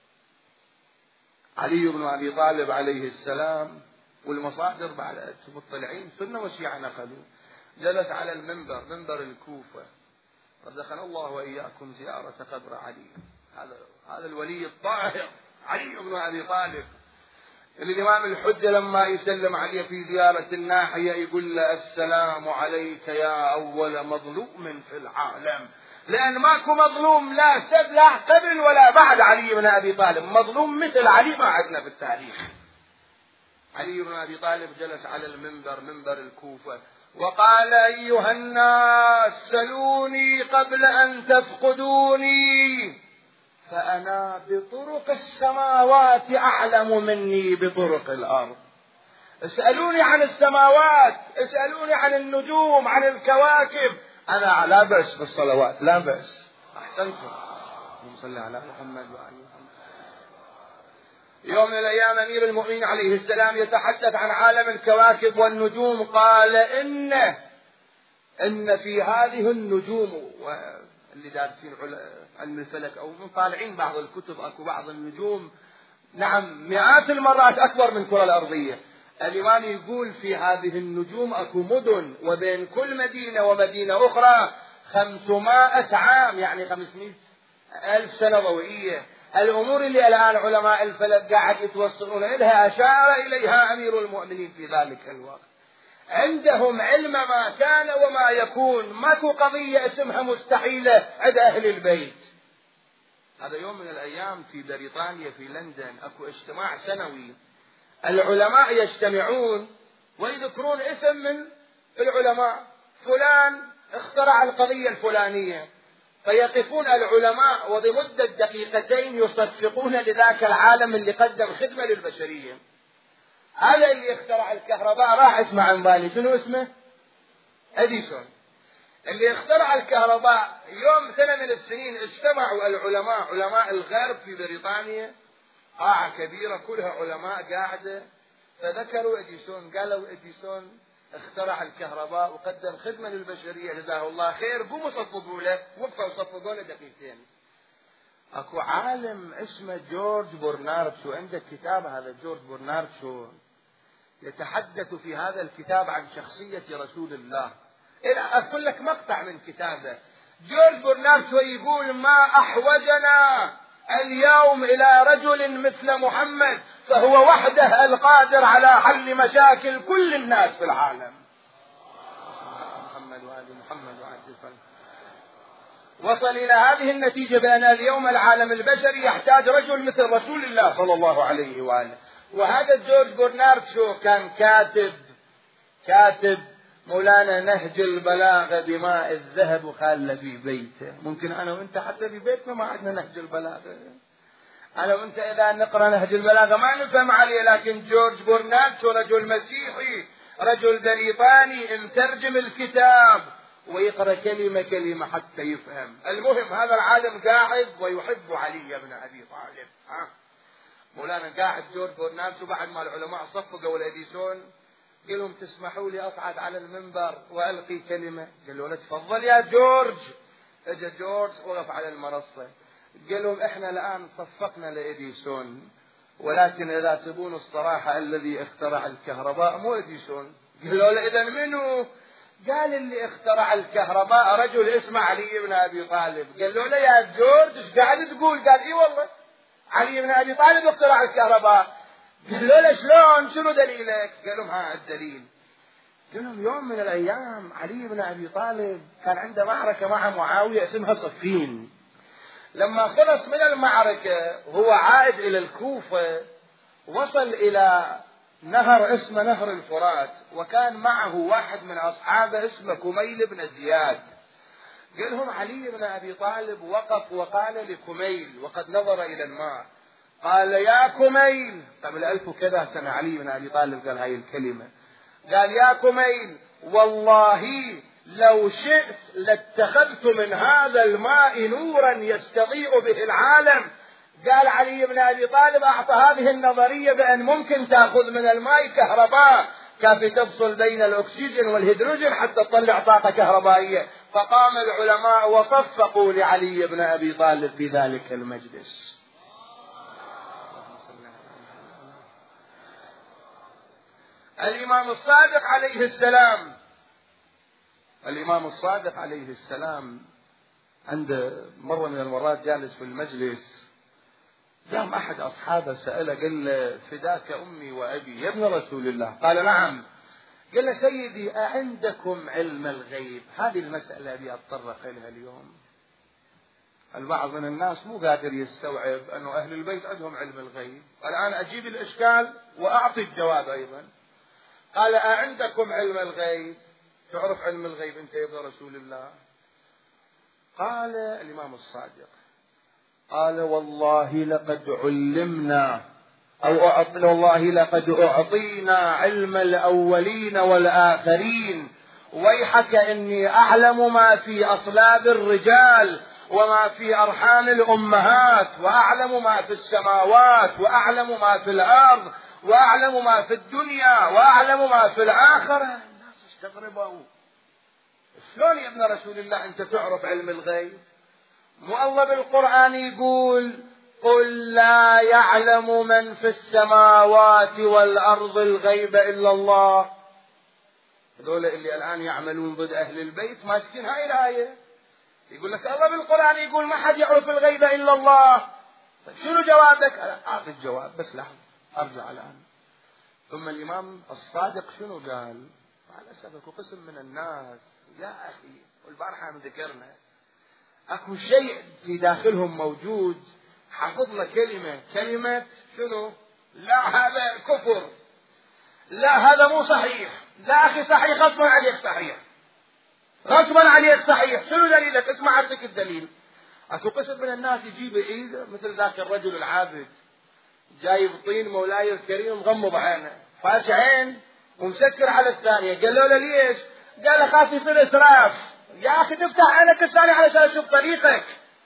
علي بن أبي طالب عليه السلام، والمصادر بعد مطلعين سنة وشيعة نقلوا، جلس على المنبر، منبر الكوفة، رزقنا الله وإياكم زيارة قبر علي، هذا هذا الولي الطاهر علي بن أبي طالب. الإمام الحجة لما يسلم عليه في زيارة الناحية يقول له السلام عليك يا أول مظلوم في العالم، لأن ماكو مظلوم لا سب لا قبل ولا بعد علي بن أبي طالب، مظلوم مثل علي ما عندنا في التاريخ. علي بن أبي طالب جلس على المنبر، منبر الكوفة، وقال أيها الناس سلوني قبل أن تفقدوني، فأنا بطرق السماوات أعلم مني بطرق الأرض. اسألوني عن السماوات، اسألوني عن النجوم، عن الكواكب، أنا لا بأس بالصلوات، لا بأس. أحسنتم. اللهم صل على محمد وآل محمد. يوم من الأيام أمير المؤمنين عليه السلام يتحدث عن عالم الكواكب والنجوم، قال إن إن في هذه النجوم، واللي دارسين علم الفلك أو مطالعين بعض الكتب، أكو بعض النجوم نعم مئات المرات أكبر من الكرة الأرضية. الإمام يقول في هذه النجوم أكو مدن، وبين كل مدينة ومدينة أخرى خمسمائة عام، يعني خمسمائة ألف سنة ضوئية. الأمور اللي الآن علماء الفلك قاعد يتوصلون إليها أشار إليها أمير المؤمنين في ذلك الوقت. عندهم علم ما كان وما يكون، ماكو قضية اسمها مستحيلة عند أهل البيت. هذا يوم من الأيام في بريطانيا في لندن أكو اجتماع سنوي، العلماء يجتمعون ويذكرون اسم من العلماء، فلان اخترع القضية الفلانية، فيقفون العلماء وبمدة دقيقتين يصفقون لذاك العالم اللي قدم خدمة للبشرية. هذا اللي اخترع الكهرباء راح اسمع عن بالي شنو اسمه؟ أديسون. اللي اخترع الكهرباء يوم سنة من السنين اجتمعوا العلماء، علماء الغرب في بريطانيا، قاعة كبيرة كلها علماء قاعدة، فذكروا أديسون، قالوا أديسون اخترع الكهرباء وقدم خدمة للبشرية جزاه الله خير، قوموا صفقوا له، وقفوا صفقوا له دقيقتين. اكو عالم اسمه جورج برنارد شو، عنده كتاب هذا جورج برنارد شو، يتحدث في هذا الكتاب عن شخصية رسول الله. أقول لك مقطع من كتابه. جورج برنارد شو يقول ما أحوجنا اليوم إلى رجل مثل محمد، فهو وحده القادر على حل مشاكل كل الناس في العالم. محمد وآل محمد وآل وصل إلى هذه النتيجة بأن اليوم العالم البشري يحتاج رجل مثل رسول الله صلى الله عليه وآله. وهذا جورج برنارد شو كان كاتب كاتب مولانا نهج البلاغة بماء الذهب وخاله في بيته. ممكن أنا وأنت حتى في بيتنا ما عندنا نهج البلاغة، أنا وأنت إذا نقرأ نهج البلاغة ما نفهم عليه، لكن جورج برنارد شو رجل مسيحي، رجل بريطاني مترجم الكتاب ويقرأ كلمة كلمة حتى يفهم. المهم هذا العالم قاعد ويحب علي بن أبي طالب. ها مولانا قاعد جورج برنارد بعد ما العلماء صفقوا والأديسون، قال لهم تسمحوا لي أصعد على المنبر وألقي كلمة؟ قالوا له تفضل يا جورج. اجى جورج وقف على المنصة، قال لهم احنا الآن صفقنا لأديسون، ولكن إذا تبون الصراحة الذي اخترع الكهرباء مو أديسون. قالوا له إذا منو؟ قال اللي اخترع الكهرباء رجل اسمه علي بن أبي طالب. قالوا له يا جورج ايش قاعد تقول؟ قال اي والله علي بن أبي طالب اخترع الكهرباء. قالوا له شلون؟ شنو دليلك؟ قال لهم ها الدليل. قال لهم يوم من الأيام علي بن أبي طالب كان عنده معركة مع معاوية اسمها صفين. لما خلص من المعركة وهو عائد إلى الكوفة، وصل إلى نهر اسمه نهر الفرات، وكان معه واحد من أصحابه اسمه كميل بن زياد. قال لهم علي بن أبي طالب وقف وقال لكميل وقد نظر إلى الماء، قال يا كميل، قبل ألف وكذا سنة علي بن أبي طالب قال هاي الكلمة، قال يا كميل والله لو شئت لاتخذت من هذا الماء نورا يستضيء به العالم. قال علي بن أبي طالب أعطى هذه النظرية بأن ممكن تأخذ من الماء كهرباء كافي تفصل بين الأكسجين والهيدروجين حتى تطلع طاقة كهربائية. فقام العلماء وصفقوا لعلي بن أبي طالب في ذلك المجلس. الإمام الصادق عليه السلام الإمام الصادق عليه السلام عند مرة من المرات جالس في المجلس، قام أحد أصحابه سأله قال له فداك أمي وأبي يا ابن رسول الله، قال نعم. قال له سيدي أعندكم علم الغيب؟ هذه المسألة أبي أتطرق إليها اليوم. البعض من الناس مو قادر يستوعب أنه أهل البيت عندهم علم الغيب. الآن أجيب الإشكال وأعطي الجواب أيضا. قال أعندكم علم الغيب؟ تعرف علم الغيب أنت يا ابن رسول الله؟ قال الإمام الصادق قال والله لقد علمنا أو أعطنا والله لقد أعطينا علم الأولين والآخرين، ويحك إني أعلم ما في أصلاب الرجال وما في أرحام الأمهات، وأعلم ما في السماوات، وأعلم ما في الأرض، وأعلم ما في الدنيا، وأعلم ما في الآخرة. الناس استغربوا، شلون يا ابن رسول الله أنت تعرف علم الغيب؟ مو الله بالقرآن يقول قل لا يعلم من في السماوات والأرض الغيب إلا الله؟ هذول اللي الآن يعملون ضد أهل البيت ماسكين هاي الآية، يقول لك الله بالقرآن يقول ما حد يعرف الغيب إلا الله. شنو جوابك؟ أعطي الجواب بس لحظة أرجع الآن. ثم الإمام الصادق شنو قال؟ على سبك قسم من الناس يا أخي، والبارحة ذكرنا أكو شيء في داخلهم موجود، حفظ له كلمة كلمة شنو؟ لا هذا كفر، لا هذا مو صحيح، لا أخي صحيح غصبا عليك صحيح، غصبا عليك صحيح. شنو دليلك؟ اسمع عندك الدليل. أكو قسم من الناس يجيب عيد مثل ذاك الرجل العابد جايب طين مولاي الكريم مغمض عينه فاش عين ومسكر على الثانية. قال له ليش؟ قال أخاف يصير إسراف. يا أخي تفتح عينك الثانية علشان أشوف طريقك،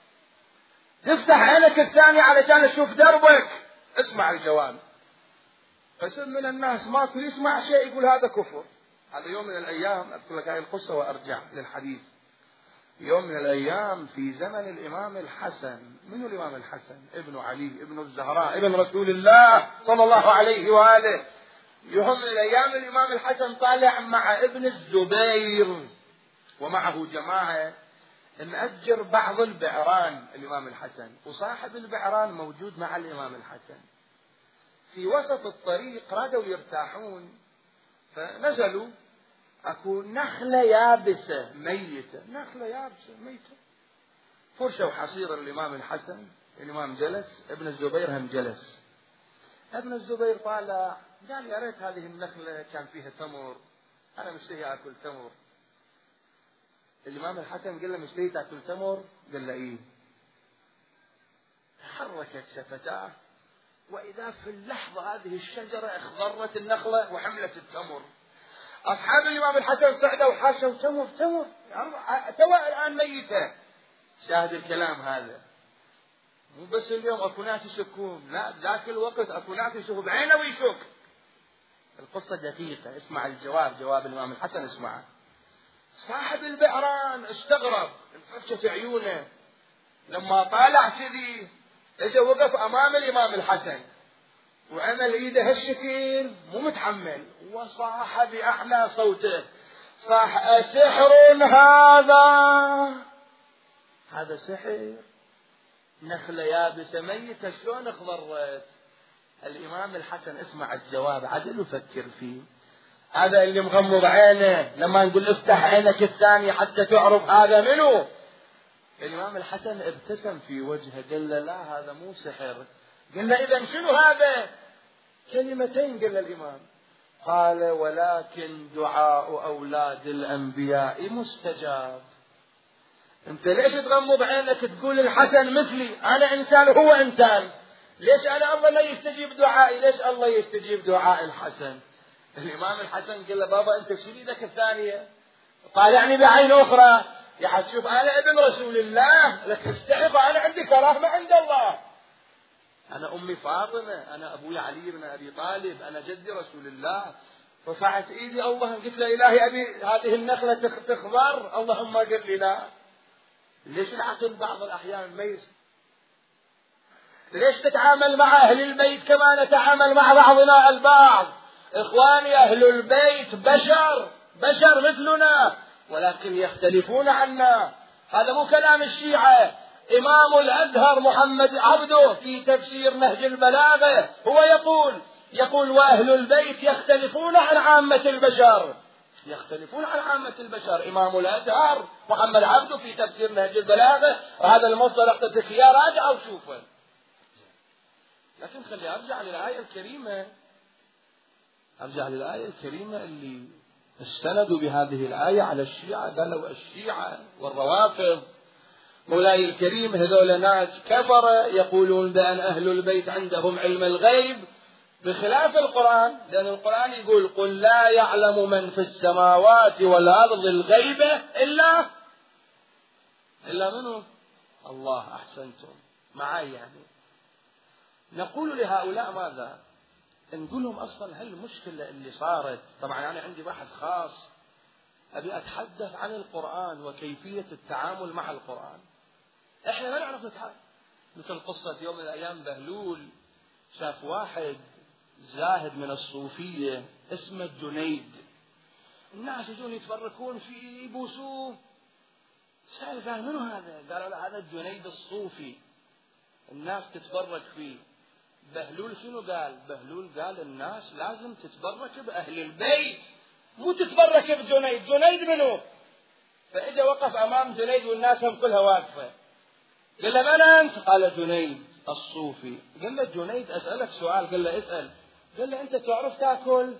تفتح عينك الثانية علشان أشوف دربك. اسمع الجواب. قسم من الناس ماكو يسمع شيء يقول هذا كفر. هذا يوم من الأيام أذكر لك هاي القصة وأرجع للحديث. يوم من الأيام في زمن الإمام الحسن، منو الإمام الحسن؟ ابن علي ابن الزهراء ابن رسول الله صلى الله عليه وآله. يوم من الأيام الإمام الحسن طالع مع ابن الزبير ومعه جماعة نأجر بعض البعران الإمام الحسن، وصاحب البعران موجود مع الإمام الحسن. في وسط الطريق رادوا يرتاحون فنزلوا، أكو نخلة يابسة ميتة، نخلة يابسة ميتة، فرشة وحصيرة الإمام الحسن. الإمام جلس، ابن الزبير هم جلس. ابن الزبير طالع قال يا ريت هذه النخلة كان فيها تمر، أنا مشتهي أكل تمر. الإمام الحسن قال له مشتهي تأكل تمر؟ قال له إيه. تحركت شفتاه، وإذا في اللحظة هذه الشجرة اخضرت النخلة وحملت التمر. أصحاب الإمام الحسن صعدوا وحاشوا تمر تمر توا الآن ميتة. شاهد الكلام هذا. مو بس اليوم أكو ناس يشكون، لا ذاك الوقت أكو ناس يشوف بعينه ويشك. القصة دقيقة، اسمع الجواب، جواب الإمام الحسن اسمعه. صاحب البعران استغرب، انفجت عيونه لما طالع كذي، اجى وقف أمام الإمام الحسن وعمل ايده هالشكل مو متحمل، وصاح بأعلى صوته صاح أسحر هذا؟ هذا سحر؟ نخلة يابسة ميتة شلون اخضرت؟ الإمام الحسن اسمع الجواب عدل وفكر فيه. هذا اللي مغمض عينه لما نقول افتح عينك الثانية حتى تعرف هذا منو. الإمام الحسن ابتسم في وجهه قال له لا هذا مو سحر. قال له إذا شنو هذا؟ كلمتين قال الإمام، قال ولكن دعاء أولاد الأنبياء مستجاب. أنت ليش تغمض عينك تقول الحسن مثلي، أنا إنسان وهو إنسان، ليش أنا الله لا يستجيب دعائي؟ ليش الله يستجيب دعاء الحسن؟ الإمام الحسن قال له بابا أنت شو ايدك الثانية؟ قال يعني بعين أخرى، يا حتشوف أنا ابن رسول الله لك استحق، أنا عندي كرامة عند الله، أنا أمي فاطمة، أنا أبوي علي بن أبي طالب، أنا جدي رسول الله. رفعت إيدي الله قلت له إلهي أبي هذه النخلة تخضر، اللهم قل لي لا. ليش العقل بعض الأحيان ميز؟ ليش تتعامل مع أهل البيت كما نتعامل مع بعضنا البعض؟ إخواني أهل البيت بشر بشر مثلنا ولكن يختلفون عنا. هذا مو كلام الشيعة. إمام الأزهر محمد عبده في تفسير نهج البلاغة هو يقول يقول وأهل البيت يختلفون عن عامة البشر، يختلفون عن عامة البشر. إمام الأزهر محمد عبده في تفسير نهج البلاغة، وهذا المصدر اقتدي فيه، راجع وشوفه. لكن خلي أرجع للآية الكريمة، أرجع للآية الكريمة اللي استندوا بهذه الآية على الشيعة، قالوا الشيعة والروافض مولاي الكريم هذول ناس كفر يقولون بأن أهل البيت عندهم علم الغيب بخلاف القرآن، لأن القرآن يقول قل لا يعلم من في السماوات والأرض الغيب إلا إلا منه الله. أحسنتم معي. يعني نقول لهؤلاء ماذا؟ نقول لهم أصلا هالمشكلة اللي صارت، طبعا أنا عندي بحث خاص أبي أتحدث عن القرآن وكيفية التعامل مع القرآن. إحنا ما نعرف نتعامل، مثل قصة يوم من الأيام بهلول شاف واحد زاهد من الصوفية اسمه جنيد، الناس يجون يتبركون فيه يبوسوه، سأل قال منو هذا؟ قالوا له هذا الجنيد الصوفي، الناس تتبرك فيه. بهلول شنو قال؟ بهلول قال الناس لازم تتبرك بأهل البيت مو تتبرك بجنيد. جنيد منو؟ فإذا وقف أمام جنيد والناس هم كلها واقفة، قال له من أنت؟ قال جنيد الصوفي. قال له جنيد أسألك سؤال. قال له اسأل. قال له أنت تعرف تأكل؟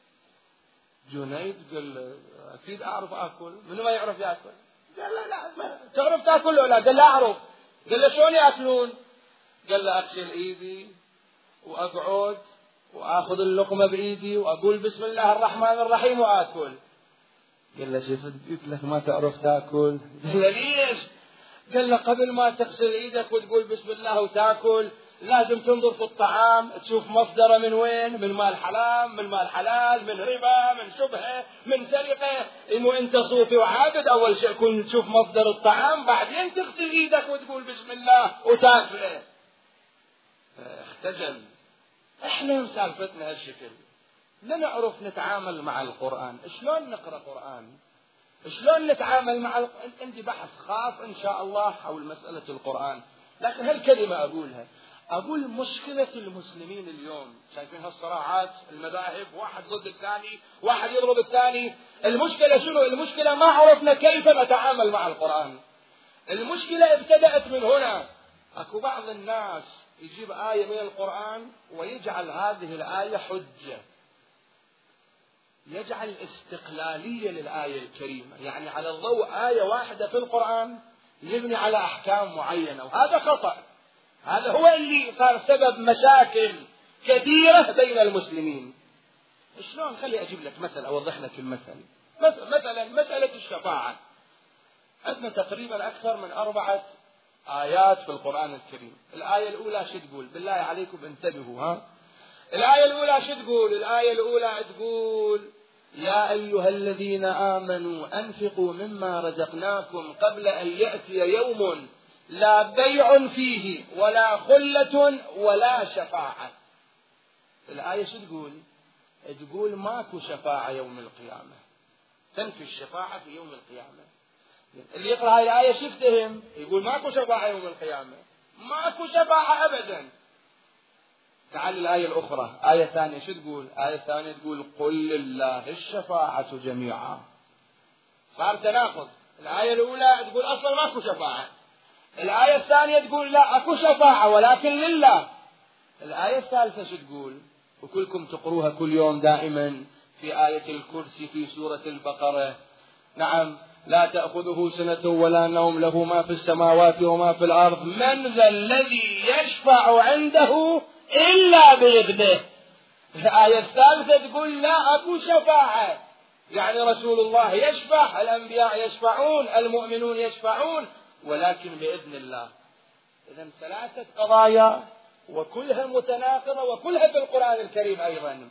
جنيد قال له أكيد أعرف أكل، منو ما يعرف يأكل؟ قال له لا ما. تعرف تأكل ولا؟ قال له أعرف. قال له شلون يأكلون؟ قال له أغسل إيدي وأقعد وأخذ اللقمة بإيدي وأقول بسم الله الرحمن الرحيم وأكل. قال له شفت قلت لك ما تعرف تأكل؟ قال له ليش؟ قال له قبل ما تغسل إيدك وتقول بسم الله وتأكل لازم تنظر في الطعام تشوف مصدره من وين، من مال حرام من مال حلال، من ربا من شبهة من سرقة. إنه أنت صوفي وعابد أول شيء كن تشوف مصدر الطعام، بعدين تغسل إيدك وتقول بسم الله وتأكله. اختجل. احنا مسالفتنا هالشكل، لا نعرف نتعامل مع القرآن. شلون نقرأ قرآن؟ شلون نتعامل مع ال... عندي بحث خاص إن شاء الله حول مسألة القرآن، لكن هالكلمة أقولها، أقول مشكلة المسلمين اليوم، شايفين هالصراعات المذاهب، واحد ضد الثاني، واحد يضرب الثاني. المشكلة شنو؟ المشكلة ما عرفنا كيف نتعامل مع القرآن. المشكلة ابتدأت من هنا. أكو بعض الناس يجيب آية من القرآن ويجعل هذه الآية حجة، يجعل استقلالية للآية الكريمة، يعني على الضوء آية واحدة في القرآن يبني على أحكام معينة، وهذا خطأ. هذا هو اللي صار سبب مشاكل كثيرة بين المسلمين. شلون؟ خلي أجيب لك مثل، أوضح لك المثل. مثلا مسألة الشفاعة، عندنا تقريبا أكثر من أربعة آيات في القرآن الكريم. الآية الأولى شو تقول؟ بالله عليكم انتبهوا ها. الآية الأولى شو تقول؟ الآية الأولى تقول يا أيها الذين آمنوا أنفقوا مما رزقناكم قبل أن يأتي يوم لا بيع فيه ولا خلة ولا شفاعة. الآية شو تقول؟ تقول ماكو شفاعة يوم القيامة، تنفي الشفاعة في يوم القيامة. اللي يقرأ هاي الآية شو يفتهم؟ يقول ماكو شفاعة يوم القيامة، ماكو شفاعة أبدا. تعال الآية الأخرى، آية ثانية شو تقول؟ آية ثانية تقول قل لله الشفاعة جميعا. صار تناقض. الآية الأولى تقول أصلا ماكو شفاعة، الآية الثانية تقول لا أكو شفاعة ولكن لله. الآية الثالثة شو تقول؟ وكلكم تقروها كل يوم دائما في آية الكرسي في سورة البقرة. نعم، لا تأخذه سنة ولا نوم، له ما في السماوات وما في الأرض، من ذا الذي يشفع عنده إلا بإذنه. الآية الثالثة تقول لا أكو شفاعة، يعني رسول الله يشفع، الأنبياء يشفعون، المؤمنون يشفعون، ولكن بإذن الله. إذن ثلاثة قضايا وكلها متناقضة وكلها في القرآن الكريم أيضا.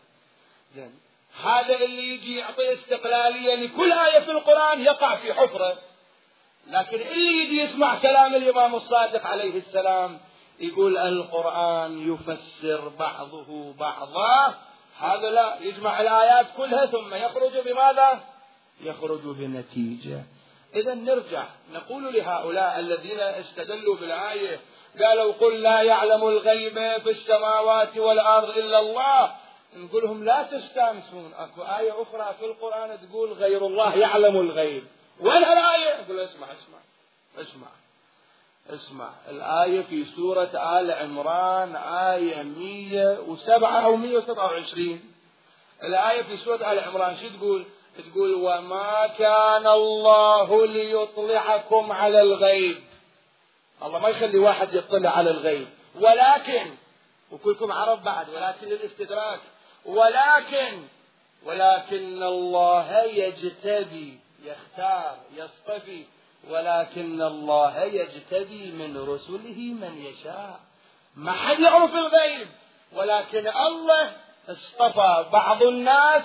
هذا اللي يجي يعطي استقلالية لكل آية في القرآن يقع في حفرة، لكن اللي يجي يسمع كلام الإمام الصادق عليه السلام يقول القرآن يفسر بعضه بعضا، هذا لا، يجمع الآيات كلها ثم يخرج بماذا؟ يخرج بنتيجة. إذا نرجع نقول لهؤلاء الذين استدلوا بالآية قالوا قل لا يعلم الغيب في السماوات والأرض إلا الله، نقول لهم لا تستانسون، اكو آية أخرى في القرآن تقول غير الله يعلم الغيب. وين الآية؟ نقول اسمع اسمع اسمع اسمع الآية في سورة آل عمران آية مية وسبعة أو مية وسبعة وعشرين. الآية في سورة آل عمران شو تقول؟ تقول وما كان الله ليطلعكم على الغيب. الله ما يخلي واحد يطلع على الغيب، ولكن، وكلكم عرب بعد، ولكن للاستدراك، ولكن ولكن الله يجتبي، يختار، يصطفي، ولكن الله يجتبي من رسله من يشاء. ما حد يعرف الغيب، ولكن الله اصطفى بعض الناس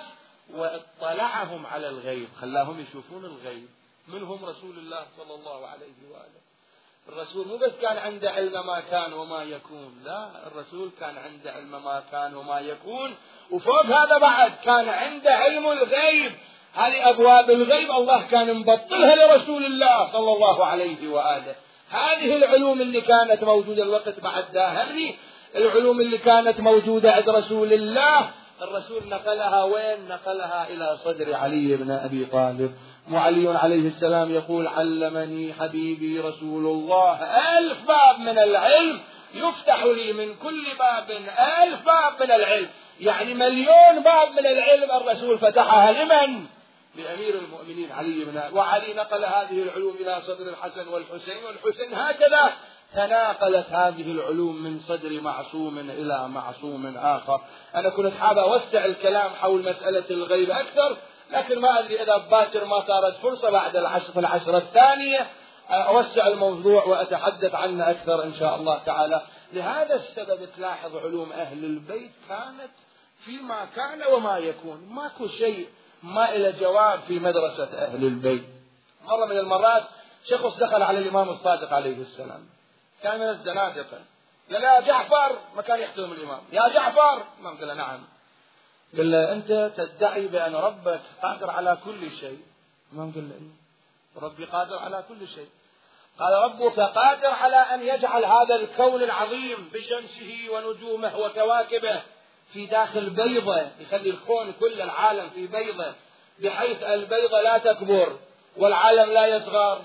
واطلعهم على الغيب، خلاهم يشوفون الغيب. منهم رسول الله صلى الله عليه وآله. الرسول مو بس كان عنده علم ما كان وما يكون، لا، الرسول كان عنده علم ما كان وما يكون، وفوق هذا بعد كان عنده علم الغيب. هذه أبواب الغيب الله كان مبطلها لرسول الله صلى الله عليه وآله. هذه العلوم اللي كانت موجودة الوقت بعد داهرني، العلوم اللي كانت موجودة عند رسول الله، الرسول نقلها وين؟ نقلها إلى صدر علي بن أبي طالب. وعلي عليه السلام يقول علمني حبيبي رسول الله ألف باب من العلم يفتح لي من كل باب ألف باب من العلم، يعني مليون باب من العلم الرسول فتحها لمن؟ لأمير المؤمنين علي بن أبي. وعلي نقل هذه العلوم إلى صدر الحسن والحسين، والحسين هكذا تناقلت هذه العلوم من صدر معصوم إلى معصوم آخر. أنا كنت حابة أوسع الكلام حول مسألة الغيب أكثر، لكن ما أدري إذا باكر ما صارت فرصة بعد العشر في العشرة الثانية أوسع الموضوع وأتحدث عنه أكثر إن شاء الله تعالى. لهذا السبب تلاحظ علوم أهل البيت كانت فيما كان وما يكون، ماكو شيء ما إلى جواب في مدرسة أهل البيت. مرة من المرات شخص دخل على الإمام الصادق عليه السلام، كان من الزنادقة، قال يا جعفر، ما كان يحترم الإمام، يا جعفر. الإمام قال له نعم. قال له أنت تدعي بأن ربك قادر على كل شيء. الإمام قال له ربي قادر على كل شيء. قال ربك قادر على أن يجعل هذا الكون العظيم بشمسه ونجومه وكواكبه في داخل بيضة، يخلي الكون كل العالم في بيضة، بحيث البيضة لا تكبر والعالم لا يصغر.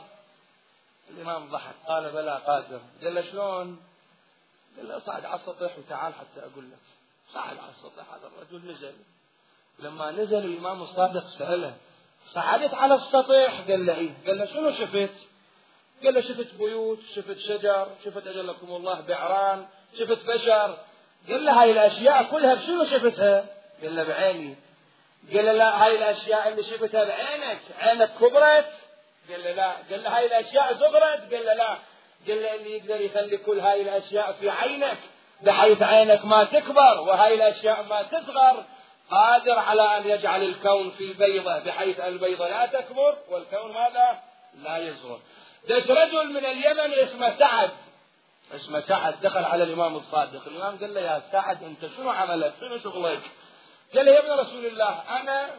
الإمام ضحك قال بلى قادر. قال له شلون؟ قال له اصعد على السطح وتعال حتى أقول لك. صعد على السطح، هذا الرجل نزل. لما نزل الإمام الصادق سأله صعدت على السطح؟ قال له إيه. قال له شنو شفت؟ قال له شفت بيوت، شفت شجر، شفت أجلكم الله بعران، شفت بشر. قال له هاي الأشياء كلها بشنو شفتها؟ قال له بعيني. قال له لا، هاي الأشياء اللي شفتها بعينك عينك كبرت؟ قال له لا. قال له هاي الأشياء صغرت؟ قال له لا. قال له اللي يقدر يخلي كل هاي الأشياء في عينك بحيث عينك ما تكبر وهاي الأشياء ما تصغر، قادر على أن يجعل الكون في بيضة بحيث البيضة لا تكبر والكون ماذا؟ لا يصغر. دش رجل من اليمن اسمه سعد، اسمه سعد، دخل على الإمام الصادق. الإمام قال له يا سعد أنت شنو عملك؟ شنو شغلك؟ قال له يا ابن رسول الله أنا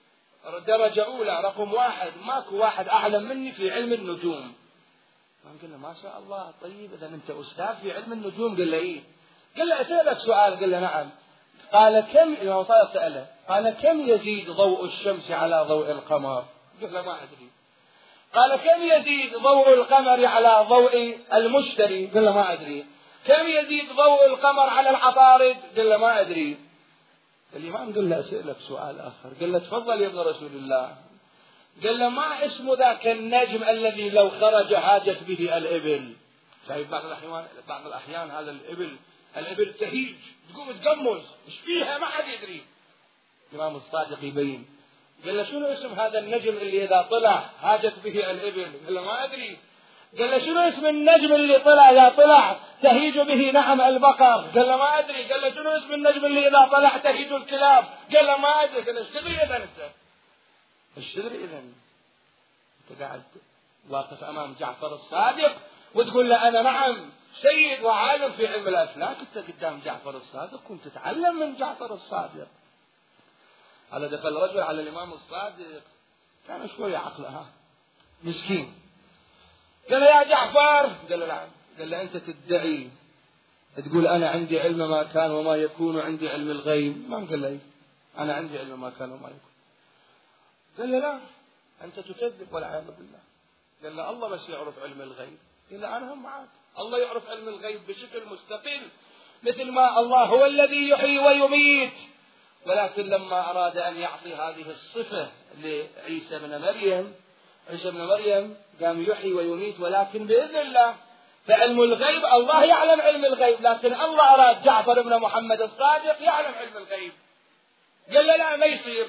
درجة أولى رقم واحد، ماكو واحد أعلم مني في علم النجوم. قال له ما شاء الله، طيب إذا أنت أستاذ في علم النجوم؟ قال له إيه. قال له أسألك سؤال. قال له نعم. قال كم، الإمام الصادق سأله، قال كم يزيد ضوء الشمس على ضوء القمر؟ قال له ما أدري. قال كم يزيد ضوء القمر على ضوء المشتري؟ قال له ما أدري. كم يزيد ضوء القمر على العطارد؟ قال له ما أدري. الإمام قال له أسألك سؤال آخر. قال له تفضل يا ابن رسول الله. قال له ما اسم ذاك النجم الذي لو خرج هاجت به الإبل؟ شايف بعض الأحيان بعض الأحيان هذا الإبل الإبل تهيج تقوم تقمز ايش فيها ما حد يدري. الإمام الصادق يبين قال له شنو اسم هذا النجم اللي إذا طلع هاجت به الإبل؟ قال له ما أدري. قال له شنو اسم النجم اللي طلع إذا طلع تهيج به نعم البقر؟ قال له ما أدري. قال له شنو اسم النجم اللي إذا طلع تهيج الكلاب؟ قال له ما أدري. قال له ايش تدري إذا أنت؟ ايش تدري إذا؟ أنت قاعد واقف أمام جعفر الصادق وتقول له أنا نعم سيد وعالم في علم الأفلاك. أنت قدام جعفر الصادق كنت تتعلم من جعفر الصادق. على دخل رجل على الإمام الصادق كان شوية عقلها مسكين. قال له يا جعفر. قال له نعم. قال له أنت تدعي تقول أنا عندي علم ما كان وما يكون عندي علم الغيب. ما قال له أنا عندي علم ما كان وما يكون. قال له لا أنت تكذب والعياذ بالله. قال له الله بس يعرف علم الغيب. قال له أنا هم معك. الله يعرف علم الغيب بشكل مستقل مثل ما الله هو الذي يحيي ويميت، ولكن لما أراد أن يعطي هذه الصفة لعيسى بن مريم عيسى بن مريم قام يحيي ويميت ولكن بإذن الله. فعلم الغيب الله يعلم علم الغيب، لكن الله أراد جعفر بن محمد الصادق يعلم علم الغيب. قال له لا ما يصير.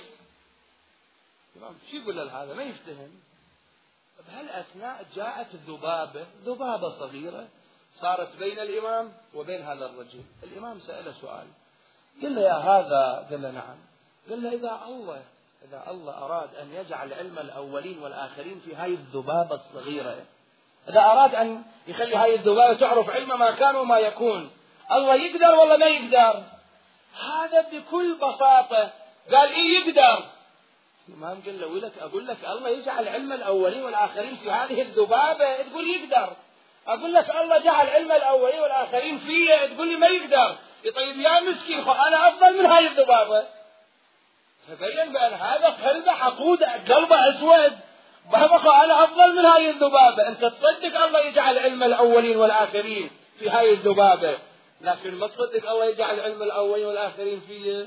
شو يقول له هذا ما يفتهم. بهالأثناء جاءت ذبابة ذبابة صغيرة صارت بين الإمام وبين هذا الرجل. الإمام سأله سؤال قال له يا هذا. قال له نعم. قال له إذا الله إذا الله أراد أن يجعل علم الأولين والآخرين في هاي الذبابة الصغيرة، إذا أراد أن يخلي هاي الذبابة تعرف علم ما كان وما يكون، الله يقدر ولا ما يقدر؟ هذا بكل بساطة قال إيه يقدر. الإمام قال له ولك أقول لك الله يجعل علم الأولين والآخرين في هذه الذبابة تقول يقدر. أقول لك الله جعل علم الأولين والآخرين فيه تقول لي ما يقدر. طيب يا مسكين أنا أفضل من هاي الذبابة. فبين بأن هذا قلبه حقود قلبه أسود. بابا أنا أفضل من هاي الذبابة. أنت تصدق الله يجعل علم الأولين والآخرين في هاي الذبابة، لكن ما تصدق الله يجعل علم الأولين والآخرين فيه.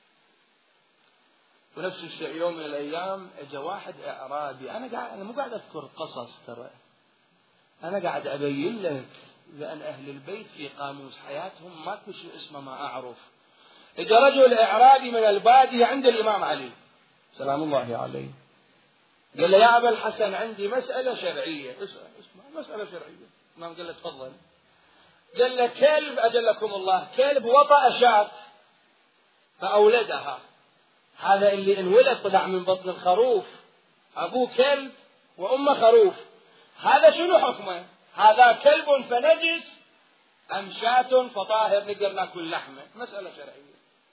ونفس الشيء يوم من الأيام اجى واحد إعرابي. أنا قاعد أنا مو قاعد أذكر قصص ترى، أنا قاعد أبين لك بأن أهل البيت في قاموس حياتهم ماكو شيء اسمه ما أعرف. اجى رجل إعرابي من البادية عند الإمام علي سلام الله عليه. قال له يا أبا الحسن عندي مسألة شرعية. اسمع مسألة شرعية. الإمام قال له تفضل. قال له كلب أجلكم الله كلب وطأ شاة فأولدها. هذا اللي انولد طلع من بطن الخروف، أبوه كلب وأمه خروف، هذا شنو حكمه؟ هذا كلب فنجس أم شاة فطاهر نقدر ناكل لحمه؟ مسألة شرعية.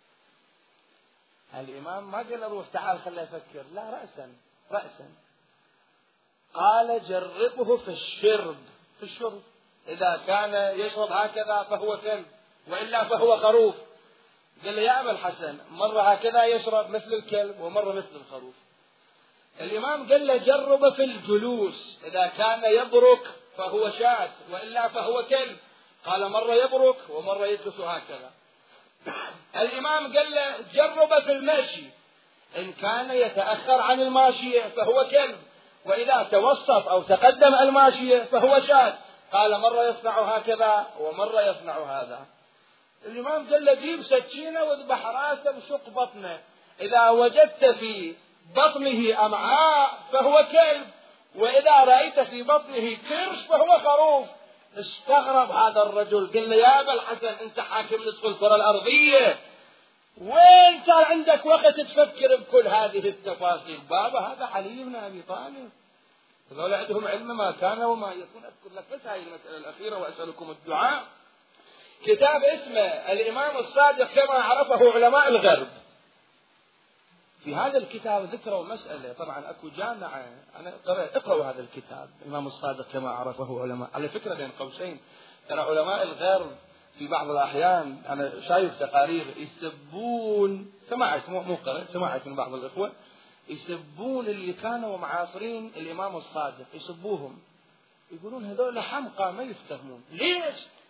الإمام ما قال روح تعال خليه يفكر، لا رأسا رأسا قال جربه في الشرب في الشرب إذا كان يشرب هكذا فهو كلب وإلا فهو خروف. قال له يا أبا الحسن مرة هكذا يشرب مثل الكلب ومرة مثل الخروف. الإمام قال له جرب في الجلوس إذا كان يبرك فهو شاة وإلا فهو كلب. قال مرة يبرك ومرة يجلس هكذا. الإمام قال له جرب في المشي إن كان يتأخر عن الماشية فهو كلب وإذا توسط أو تقدم الماشية فهو شاة. قال مرة يصنع هكذا ومرة يصنع هذا. الإمام قال له جيب سكينة واذبح راسه وشق بطنه، إذا وجدت في بطنه أمعاء فهو كلب وإذا رأيت في بطنه كرش فهو خروف. استغرب هذا الرجل قال له يا أبا الحسن أنت حاكم نصف الكرة الأرضية، وين صار عندك وقت تفكر بكل هذه التفاصيل؟ بابا هذا علي بن أبي طالب، هذول عندهم علم ما كان وما يكون. أذكر لك بس هذه المسألة الأخيرة وأسألكم الدعاء. كتاب اسمه الإمام الصادق كما عرفه علماء الغرب. في هذا الكتاب ذكروا مسألة، طبعا أكو جامعة أنا اقرأوا هذا الكتاب الإمام الصادق كما عرفه علماء. على فكرة بين قوسين ترى علماء الغرب في بعض الأحيان أنا شايف تقارير يسبون، سمعت مو قرأت سمعت من بعض الإخوة يسبون اللي كانوا معاصرين الإمام الصادق، يسبوهم يقولون هذول حمقى ما يفتهمون. ليش؟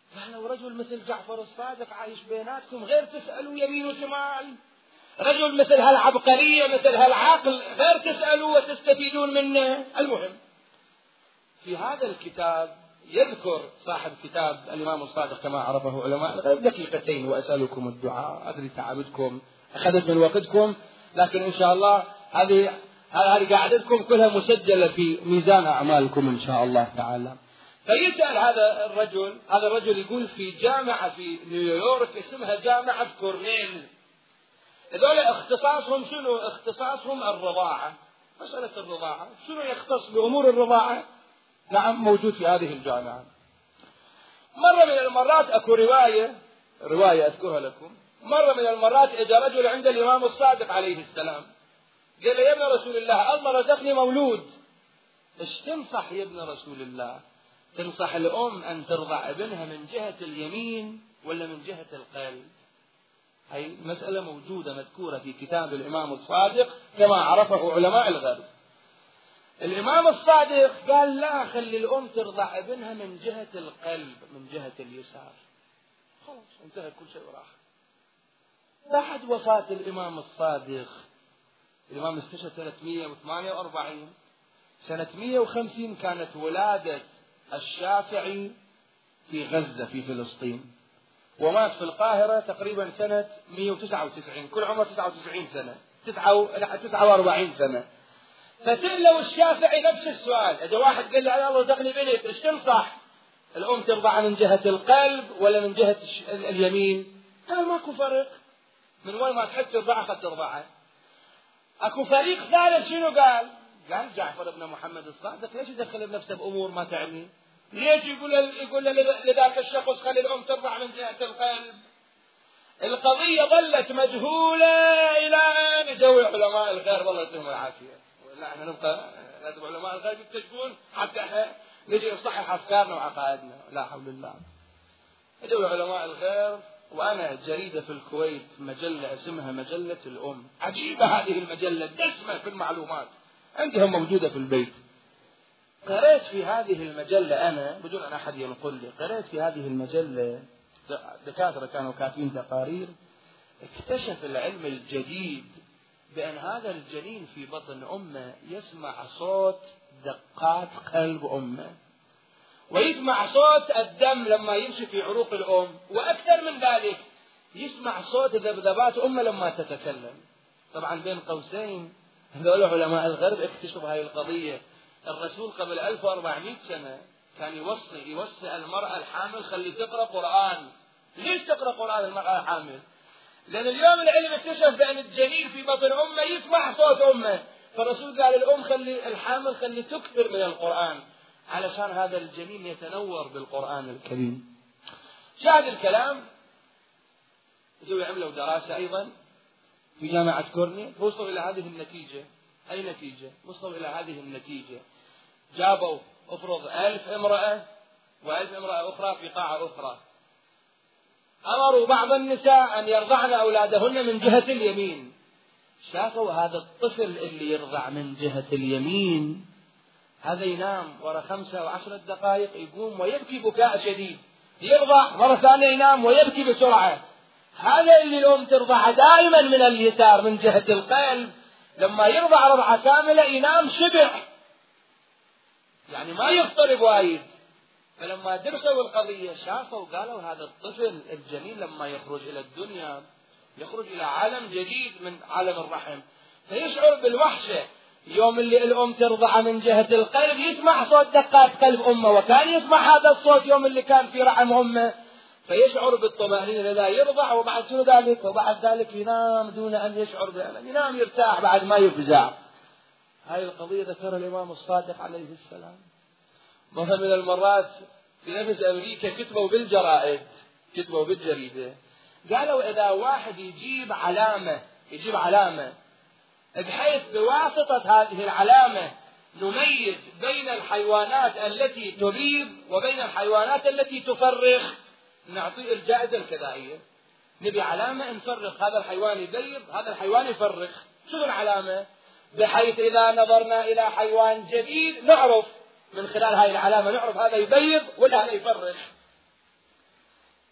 لو رجل مثل جعفر الصادق عايش بيناتكم غير تسألوا يمين وشمال، رجل مثل هالعبقرية مثل هالعقل غير تسألوا وتستفيدون منه. المهم في هذا الكتاب يذكر صاحب كتاب الإمام الصادق كما عرفه علماء دقيقتين وأسألكم الدعاء. أدري تعبتكم أخذت من وقتكم، لكن إن شاء الله هذه هذه قاعدتكم كلها مسجلة في ميزان أعمالكم إن شاء الله تعالى. فيسأل هذا الرجل، هذا الرجل يقول في جامعة في نيويورك اسمها جامعة كورنيل. هذول اختصاصهم شنو؟ اختصاصهم الرضاعة، مسألة الرضاعة، شنو يختص بأمور الرضاعة؟ نعم موجود في هذه الجامعة. مرة من المرات أكو رواية رواية أذكرها لكم. مرة من المرات إجا رجل عند الإمام الصادق عليه السلام قال له: يا ابن رسول الله، الله رزقني مولود، إيش تنصح يا ابن رسول الله؟ تنصح الأم أن ترضع ابنها من جهة اليمين ولا من جهة القلب؟ هي مسألة موجودة مذكورة في كتاب الإمام الصادق كما عرفه علماء الغرب. الإمام الصادق قال: لا، خلي الأم ترضع ابنها من جهة القلب من جهة اليسار. خلاص انتهى كل شيء وراح. بعد وفاة الإمام الصادق، الإمام استشهد سنة مئة وثمانية وأربعين، سنة مئة وخمسين كانت ولادة الشافعي في غزة في فلسطين، ومات في القاهرة تقريبا سنة مئة وتسعة وتسعين، كل عمره تسعة وتسعين سنة، تسعة وأربعين سنة. فسألوا الشافعي نفس السؤال. إذا واحد قال له: يا الله رزقني بنت، إيش تنصح؟ الأم ترضع من جهة القلب ولا من جهة اليمين؟ قال: ماكو فرق، من وين ما تحب ترضعها خد ترضعها. أكو فريق ثالث شنو قال؟ قال: جعفر بن محمد الصادق ليش يدخل بنفسه بأمور ما تعني؟ ليش يقول يقول لذاك الشخص خلي الأم ترضع من جهة القلب؟ القضية ظلت مجهولة إلى أن جاءوا علماء الغرب الله يعطيهم العافية. لا احنا نبقى لازم علماء الغرب يكتشفون حتى احنا نجي نصحح أفكارنا وعقائدنا. لا حول الله. جاءوا علماء الغرب، وأنا جريدة في الكويت مجلة اسمها مجلة الأم، عجيبة هذه المجلة، دسمة في المعلومات، عندهم موجودة في البيت. قرأت في هذه المجلة أنا بدون أن أحد ينقل لي، قرأت في هذه المجلة دكاترة كانوا كاتبين تقارير، اكتشف العلم الجديد بأن هذا الجنين في بطن أمه يسمع صوت دقات قلب أمه، ويسمع صوت الدم لما يمشي في عروق الأم، وأكثر من ذلك يسمع صوت ذبذبات أمه لما تتكلم. طبعا بين قوسين هذول علماء الغرب اكتشفوا هذه القضية. الرسول قبل ألف وأربعمئة سنة كان يوصي يوصي المرأة الحامل خلي تقرأ قرآن. ليش تقرأ قرآن المرأة الحامل؟ لأن اليوم العلم اكتشف بأن الجنين في بطن أمه يسمع صوت أمه، فالرسول قال الأم خلي الحامل خلي تكثر من القرآن علشان هذا الجنين يتنور بالقرآن الكريم. شاهد الكلام، يسوي عملوا دراسة أيضا في جامعة كورنيل، وصلوا إلى هذه النتيجة. أي نتيجة؟ وصلوا إلى هذه النتيجة، جابوا افرض ألف امرأة وألف امرأة أخرى في قاعة أخرى، أمروا بعض النساء أن يرضعن أولادهن من جهة اليمين. شافوا هذا الطفل اللي يرضع من جهة اليمين هذا ينام ورا خمسة وعشرة دقائق يقوم ويبكي بكاء شديد، يرضع مرة ثانية ينام ويبكي بسرعة. هذا اللي الأم ترضع دائما من اليسار من جهة القلب، لما يرضع رضعة كاملة ينام شبع، يعني ما يضطرب وايد. فلما درسوا القضية شافوا قالوا هذا الطفل الجنين لما يخرج إلى الدنيا يخرج إلى عالم جديد من عالم الرحم، فيشعر بالوحشة. يوم اللي الأم ترضع من جهة القلب يسمع صوت دقات قلب أمه، وكان يسمع هذا الصوت يوم اللي كان في رحم أمه، فيشعر بالطمأنينة لا يرضع، وبعد شنو ذلك وبعد ذلك ينام دون أن يشعر بألم، ينام يرتاح بعد ما يفزع. هاي القضية ذكرها الإمام الصادق عليه السلام. مرة من المرات في نفس أمريكا كتبوا بالجرائد كتبوا بالجريدة قالوا إذا واحد يجيب علامة يجيب علامة بحيث بواسطة هذه العلامة نميز بين الحيوانات التي تبيض وبين الحيوانات التي تفرخ نعطيه الجائزة الكذائية. نبي علامة نفرخ، هذا الحيوان يبيض هذا الحيوان يفرخ. شنو العلامة؟ بحيث إذا نظرنا إلى حيوان جديد نعرف من خلال هذه العلامة نعرف هذا يبيض ولا هذا يفرخ.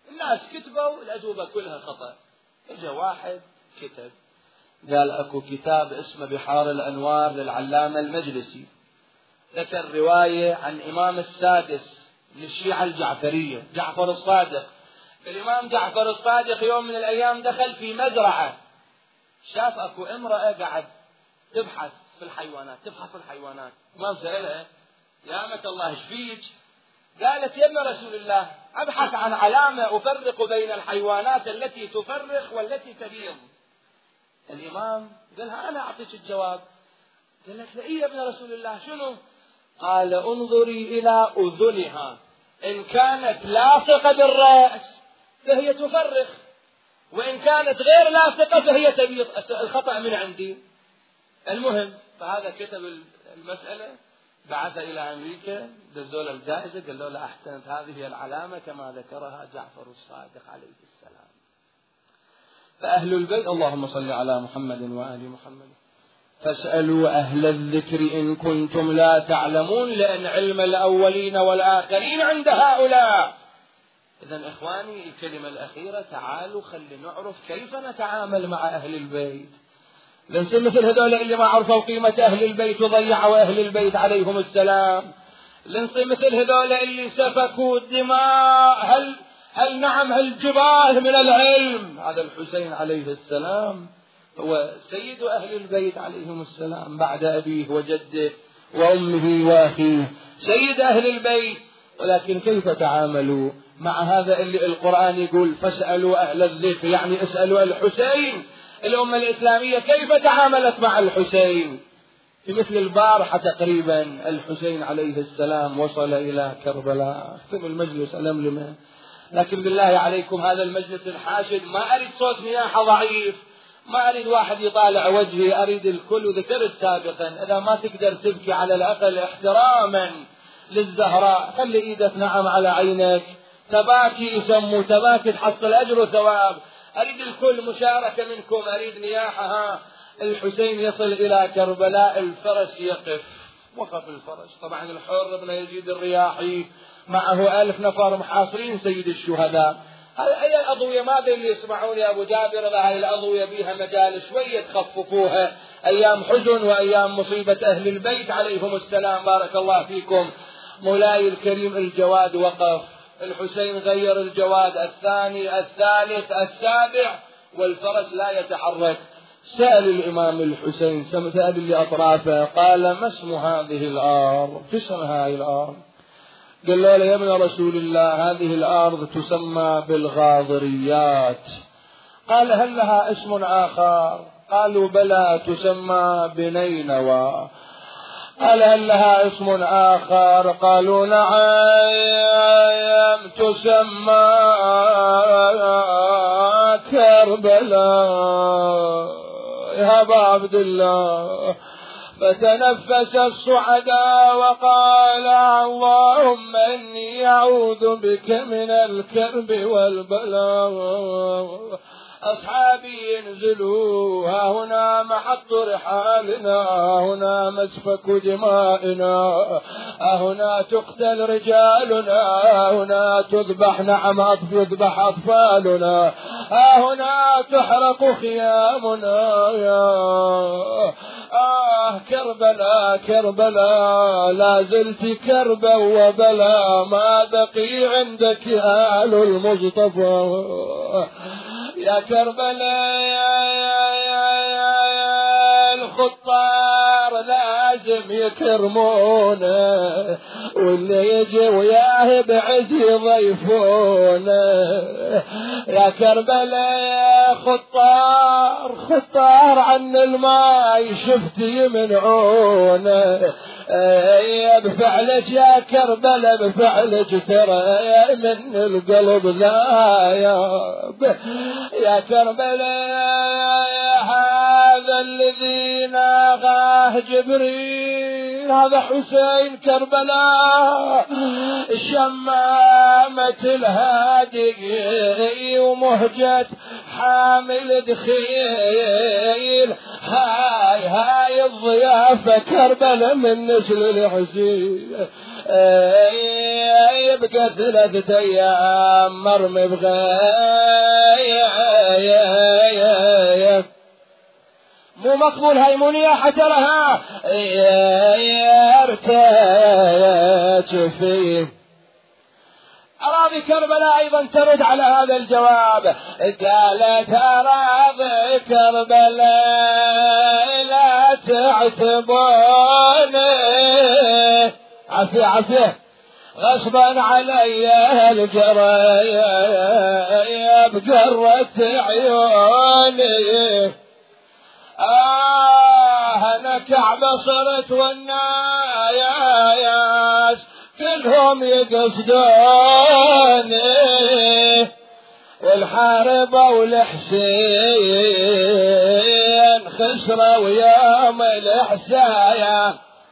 الناس كتبوا الأجوبة كلها خطأ. إجا واحد كتب قال أكو كتاب اسمه بحار الأنوار للعلامة المجلسي، ذكر رواية عن إمام السادس للشيعة الجعفرية جعفر الصادق. الإمام جعفر الصادق يوم من الأيام دخل في مزرعة، شاف أكو امرأة قاعد تبحث في الحيوانات، تبحث في الحيوانات. الإمام سألها يا أمة الله ايش فيك؟ قالت يا ابن رسول الله أبحث عن علامة أفرق بين الحيوانات التي تفرخ والتي تبيض. الإمام قالها أنا أعطيك الجواب. قالت له إيه يا ابن رسول الله شنو؟ قال انظري إلى أذنها، إن كانت لاصقة بالرأس فهي تفرخ، وإن كانت غير لاصقة فهي تبيض. الخطأ من عندي. المهم فهذا كتب المسألة، بعث إلى أمريكا، دزوا له الجائزة، قالوا له أحسنت، هذه هي العلامة كما ذكرها جعفر الصادق عليه السلام. فأهل البيت اللهم صل على محمد وآل محمد. فاسألوا أهل الذكر إن كنتم لا تعلمون، لأن علم الأولين والآخرين عند هؤلاء. إذن إخواني الكلمة الأخيرة، تعالوا خلي نعرف كيف نتعامل مع أهل البيت. لنصير مثل هذول اللي ما عرفوا قيمة أهل البيت وضيعوا أهل البيت عليهم السلام. لنصير مثل هذول اللي سفكوا الدماء، هل هل نعم هالجبال من العلم. هذا الحسين عليه السلام هو سيد أهل البيت عليهم السلام بعد أبيه وجده وأمه وأخيه، سيد أهل البيت. ولكن كيف تعاملوا مع هذا اللي القرآن يقول فاسألوا أهل الذكر، يعني اسألوا الحسين. الأمة الإسلامية كيف تعاملت مع الحسين؟ في مثل البارحة تقريبا الحسين عليه السلام وصل إلى كربلاء. اختم المجلس ألملمه، لكن بالله عليكم هذا المجلس الحاشد ما أريد صوت نياحة ضعيف، ما أريد واحد يطالع وجهي، أريد الكل. وذكرت سابقا إذا ما تقدر تبكي على الأقل احتراما للزهراء خلي إيدك نعم على عينك، تباكي يسموا تباكي تحصل أجر وثواب. أريد الكل مشاركة منكم، أريد نياحة. الحسين يصل إلى كربلاء، الفرس يقف، وقف الفرس. طبعا الحر بن يزيد الرياحي معه ألف نفر محاصرين سيد الشهداء. هاي الأضوية ما بين اللي يسمعون يا أبو جابر، هاي الأضوية بيها مجال شوية تخففوها أيام حزن وأيام مصيبة أهل البيت عليهم السلام. بارك الله فيكم. مولاي الكريم الجواد وقف، الحسين غير الجواد، الثاني الثالث السابع، والفرس لا يتحرك. سأل الإمام الحسين، سأل اللي أطرافه، قال ما اسم هذه الأرض؟ اسم هذه الأرض؟ قال له يا ابن رسول الله هذه الأرض تسمى بالغاضريات. قال هل لها اسم آخر؟ قالوا بلى تسمى بنينوى. قال هل لها اسم آخر؟ قالوا نعم تسمى كربلاء. يا أبا عبد الله. فتنفس الصعداء وقال اللهم إني أعوذ بك من الكرب والبلاء. أصحابي انزلوا، ها هنا محط رحالنا، ها هنا مسفك دمائنا، ها هنا تقتل رجالنا، ها هنا تذبح نعم تذبح أطفالنا، ها هنا تحرق خيامنا. يا آه كربلاء كربلاء لا زلت كربا وبلا، ما بقي عندك آل المصطفى. يا كربلاء يا يا يا يا الخطار لازم يكرمونه، واللي يجي وياه بعز يضيفونه. يا كربلاء يا خطار خطار عن الماء شفت يمنعونه. يا بفعلك يا كربلاء بفعلك ترى من القلب ذايب. يا كربلاء يا هذا الذي ناغاه جبريل، هذا حسين كربلاء شمامة الهادي ومهجة حامل دخيل. هاي هاي الضيافة كربلاء من نسل الحسين. يبقى ثلاثة أيام مرمي بغاية مو مقبول هيمونية حتى لها يرتاج فيه. أراضي كربلاء أيضا ترد على هذا الجواب، قالت أراضي كربلاء لا تعتبوني عفية عفية غصبا علي الجرايا بجرة عيوني. آه أنا كعبة صرت والناس كلهم يقصدوني، والحاربة والحسين خسروا يوم الإحسايا.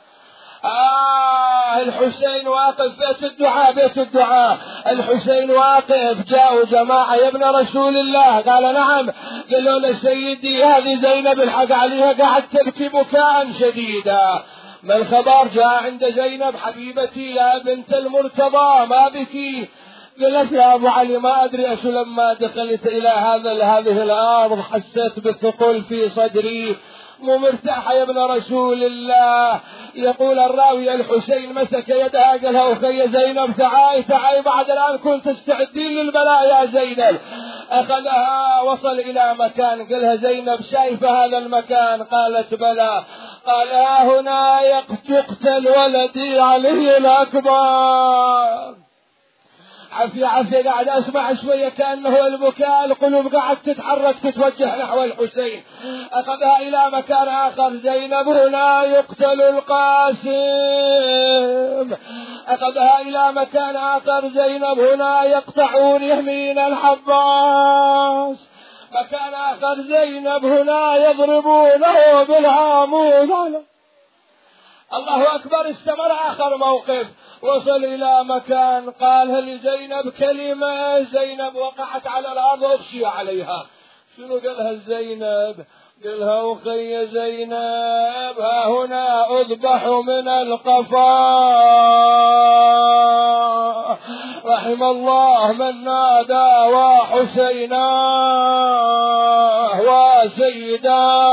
آه الحسين واقف بيت الدعاء بيت الدعاء الحسين واقف. جاءوا جماعة يا ابن رسول الله، قال نعم. قالوا له سيدي هذه زينب الحق عليها قاعد تبكي بكاء شديدا، ما الخبر؟ جاء عند زينب حبيبتي يا بنت المرتضى ما بكي؟ قالت يا ابو علي ما ادري ايش لما دخلت الى هذا هذه الارض حسيت بالثقل في صدري مو مرتاحة يا ابن رسول الله. يقول الراوي الحسين مسك يدها قالها أخي زينب تعاي تعاي بعد الآن كنت تستعدين للبلاء يا زينب. أخذها وصل إلى مكان قالها زينب شايفة هذا المكان؟ قالت بلى. قال هنا يقتل ولدي علي الأكبر. عفية عفية قاعد أسمع شوية كأنه البكاء، القلوب قاعد تتحرك تتوجه نحو الحسين. أخذها إلى مكان آخر. زينب هنا يقتل القاسم. أخذها إلى مكان آخر. زينب هنا يقطعون يمين الحباس. مكان آخر. زينب هنا يضربونه بالعامود. الله أكبر. استمر آخر موقف وصل إلى مكان قالها لزينب كلمة. زينب وقعت على الأرض وأغشي عليها. شنو قالها زينب؟ قالها أخي زينب ها هنا أذبح من القفا. رحم الله من نادى وحسينا وسيدا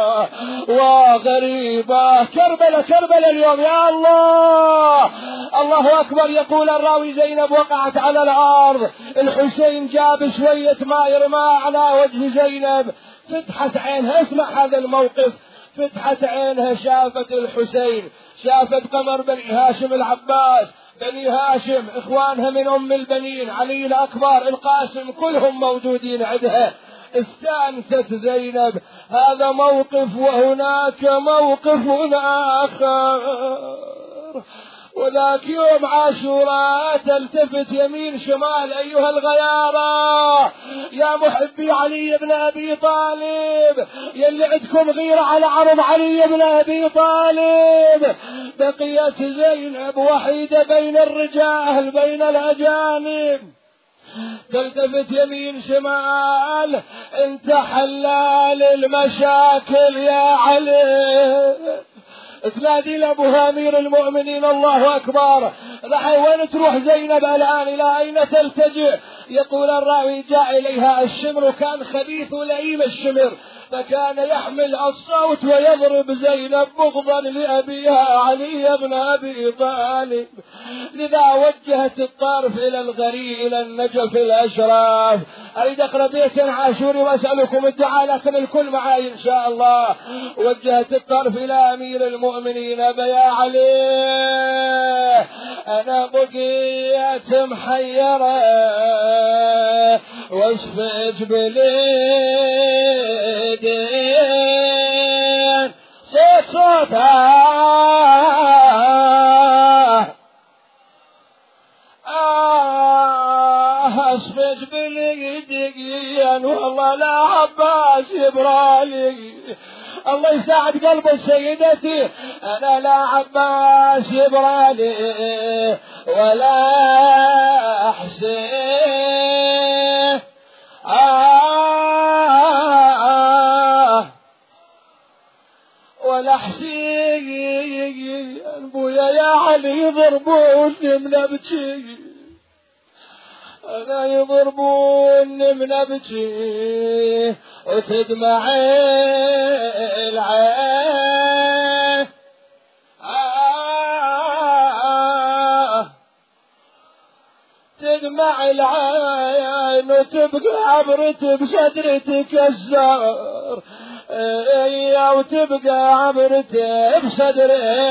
وغريبا. كربلاء كربلاء اليوم يا الله. الله أكبر. يقول الراوي زينب وقعت على الأرض. الحسين جاب شوية ماء يرمى على وجه زينب. فتحت عينها. اسمع هذا الموقف. فتحت عينها شافت الحسين، شافت قمر بني هاشم العباس بني هاشم إخوانها من أم البنين علي الأكبر القاسم كلهم موجودين عندها. استأنست زينب. هذا موقف وهناك موقف آخر. وذاك يوم عاشوراء تلتفت يمين شمال أيها الغيارى يا محبي علي بن أبي طالب، يلي عندكم غيرة على عرض علي بن أبي طالب. بقيت زينب وحيدة بين الرجال بين الأجانب. تلتفت يمين شمال. انت حلال المشاكل يا علي. تنادي لابوها امير المؤمنين. الله اكبر. وين تروح زينب الان؟ الى اين تلتجئ؟ يقول الراوي جاء اليها الشمر كان خبيث لئيم الشمر فكان يحمل الصوت ويضرب زينب بغضا لأبيها علي بن أبي طالب. لذا وجهت الطرف إلى الغري إلى النجف الأشراف. أريد أقرأ بيت عاشوري وأسألكم الدعاء لكن الكل معي إن شاء الله. وجهت الطرف إلى أمير المؤمنين يا علي أنا بقيت محيرة واشفج بليدين صوت صوتها آه اشفج بليدين والله لا عباس يبرالي. الله يساعد قلب سيدتي. أنا لا عباس يبرالي ولا حسين آه ولا حسين ابويا يا علي يضربوني من ابكي، انا يضربوني من ابكي وتدمع العين، آه تدمع العين وتبقى عبرتي بصدري تكسر، يا وتبقى عبرتي بصدري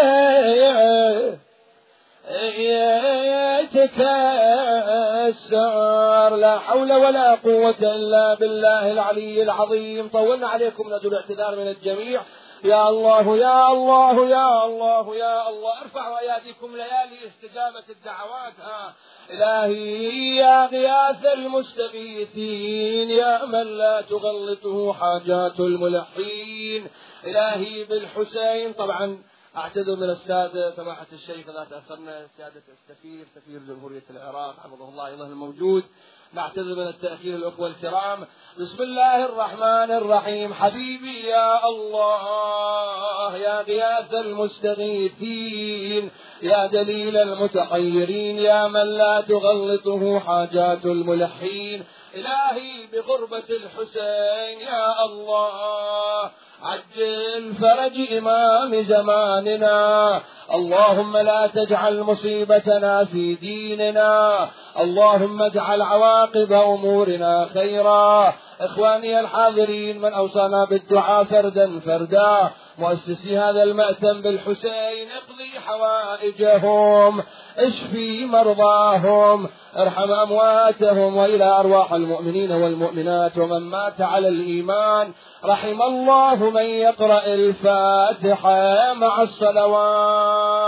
يتكسر. لا حول ولا قوة إلا بالله العلي العظيم. طولنا عليكم، ندعو الاعتذار من الجميع. يا الله يا الله يا الله يا الله، ارفعوا اياديكم ليالي استجابة الدعوات. ها إلهي يا غياث المستغيثين، يا من لا تغلطه حاجات الملحين، إلهي بالحسين. طبعا أعتذر من السادة سماحة الشيخ إذا تأخرنا، سيادة السفير سفير جمهورية العراق حفظه الله أيضا الموجود، نعتذر من التأخير الأخوة الكرام. بسم الله الرحمن الرحيم. حبيبي يا الله يا غياث المستغيثين، يا دليل المتحيرين، يا من لا تغلطه حاجات الملحين، إلهي بغربة الحسين يا الله عجل فرج إمام زماننا، اللهم لا تجعل مصيبتنا في ديننا، اللهم اجعل عواقب أمورنا خيرا. إخواني الحاضرين، من أوصانا بالدعاء فردا فردا، مؤسسي هذا المأتم بالحسين، اقضي حوائجهم، اشفي مرضاهم، ارحم أمواتهم، وإلى أرواح المؤمنين والمؤمنات ومن مات على الإيمان. رحم الله من يقرأ الفاتحة مع الصلوات.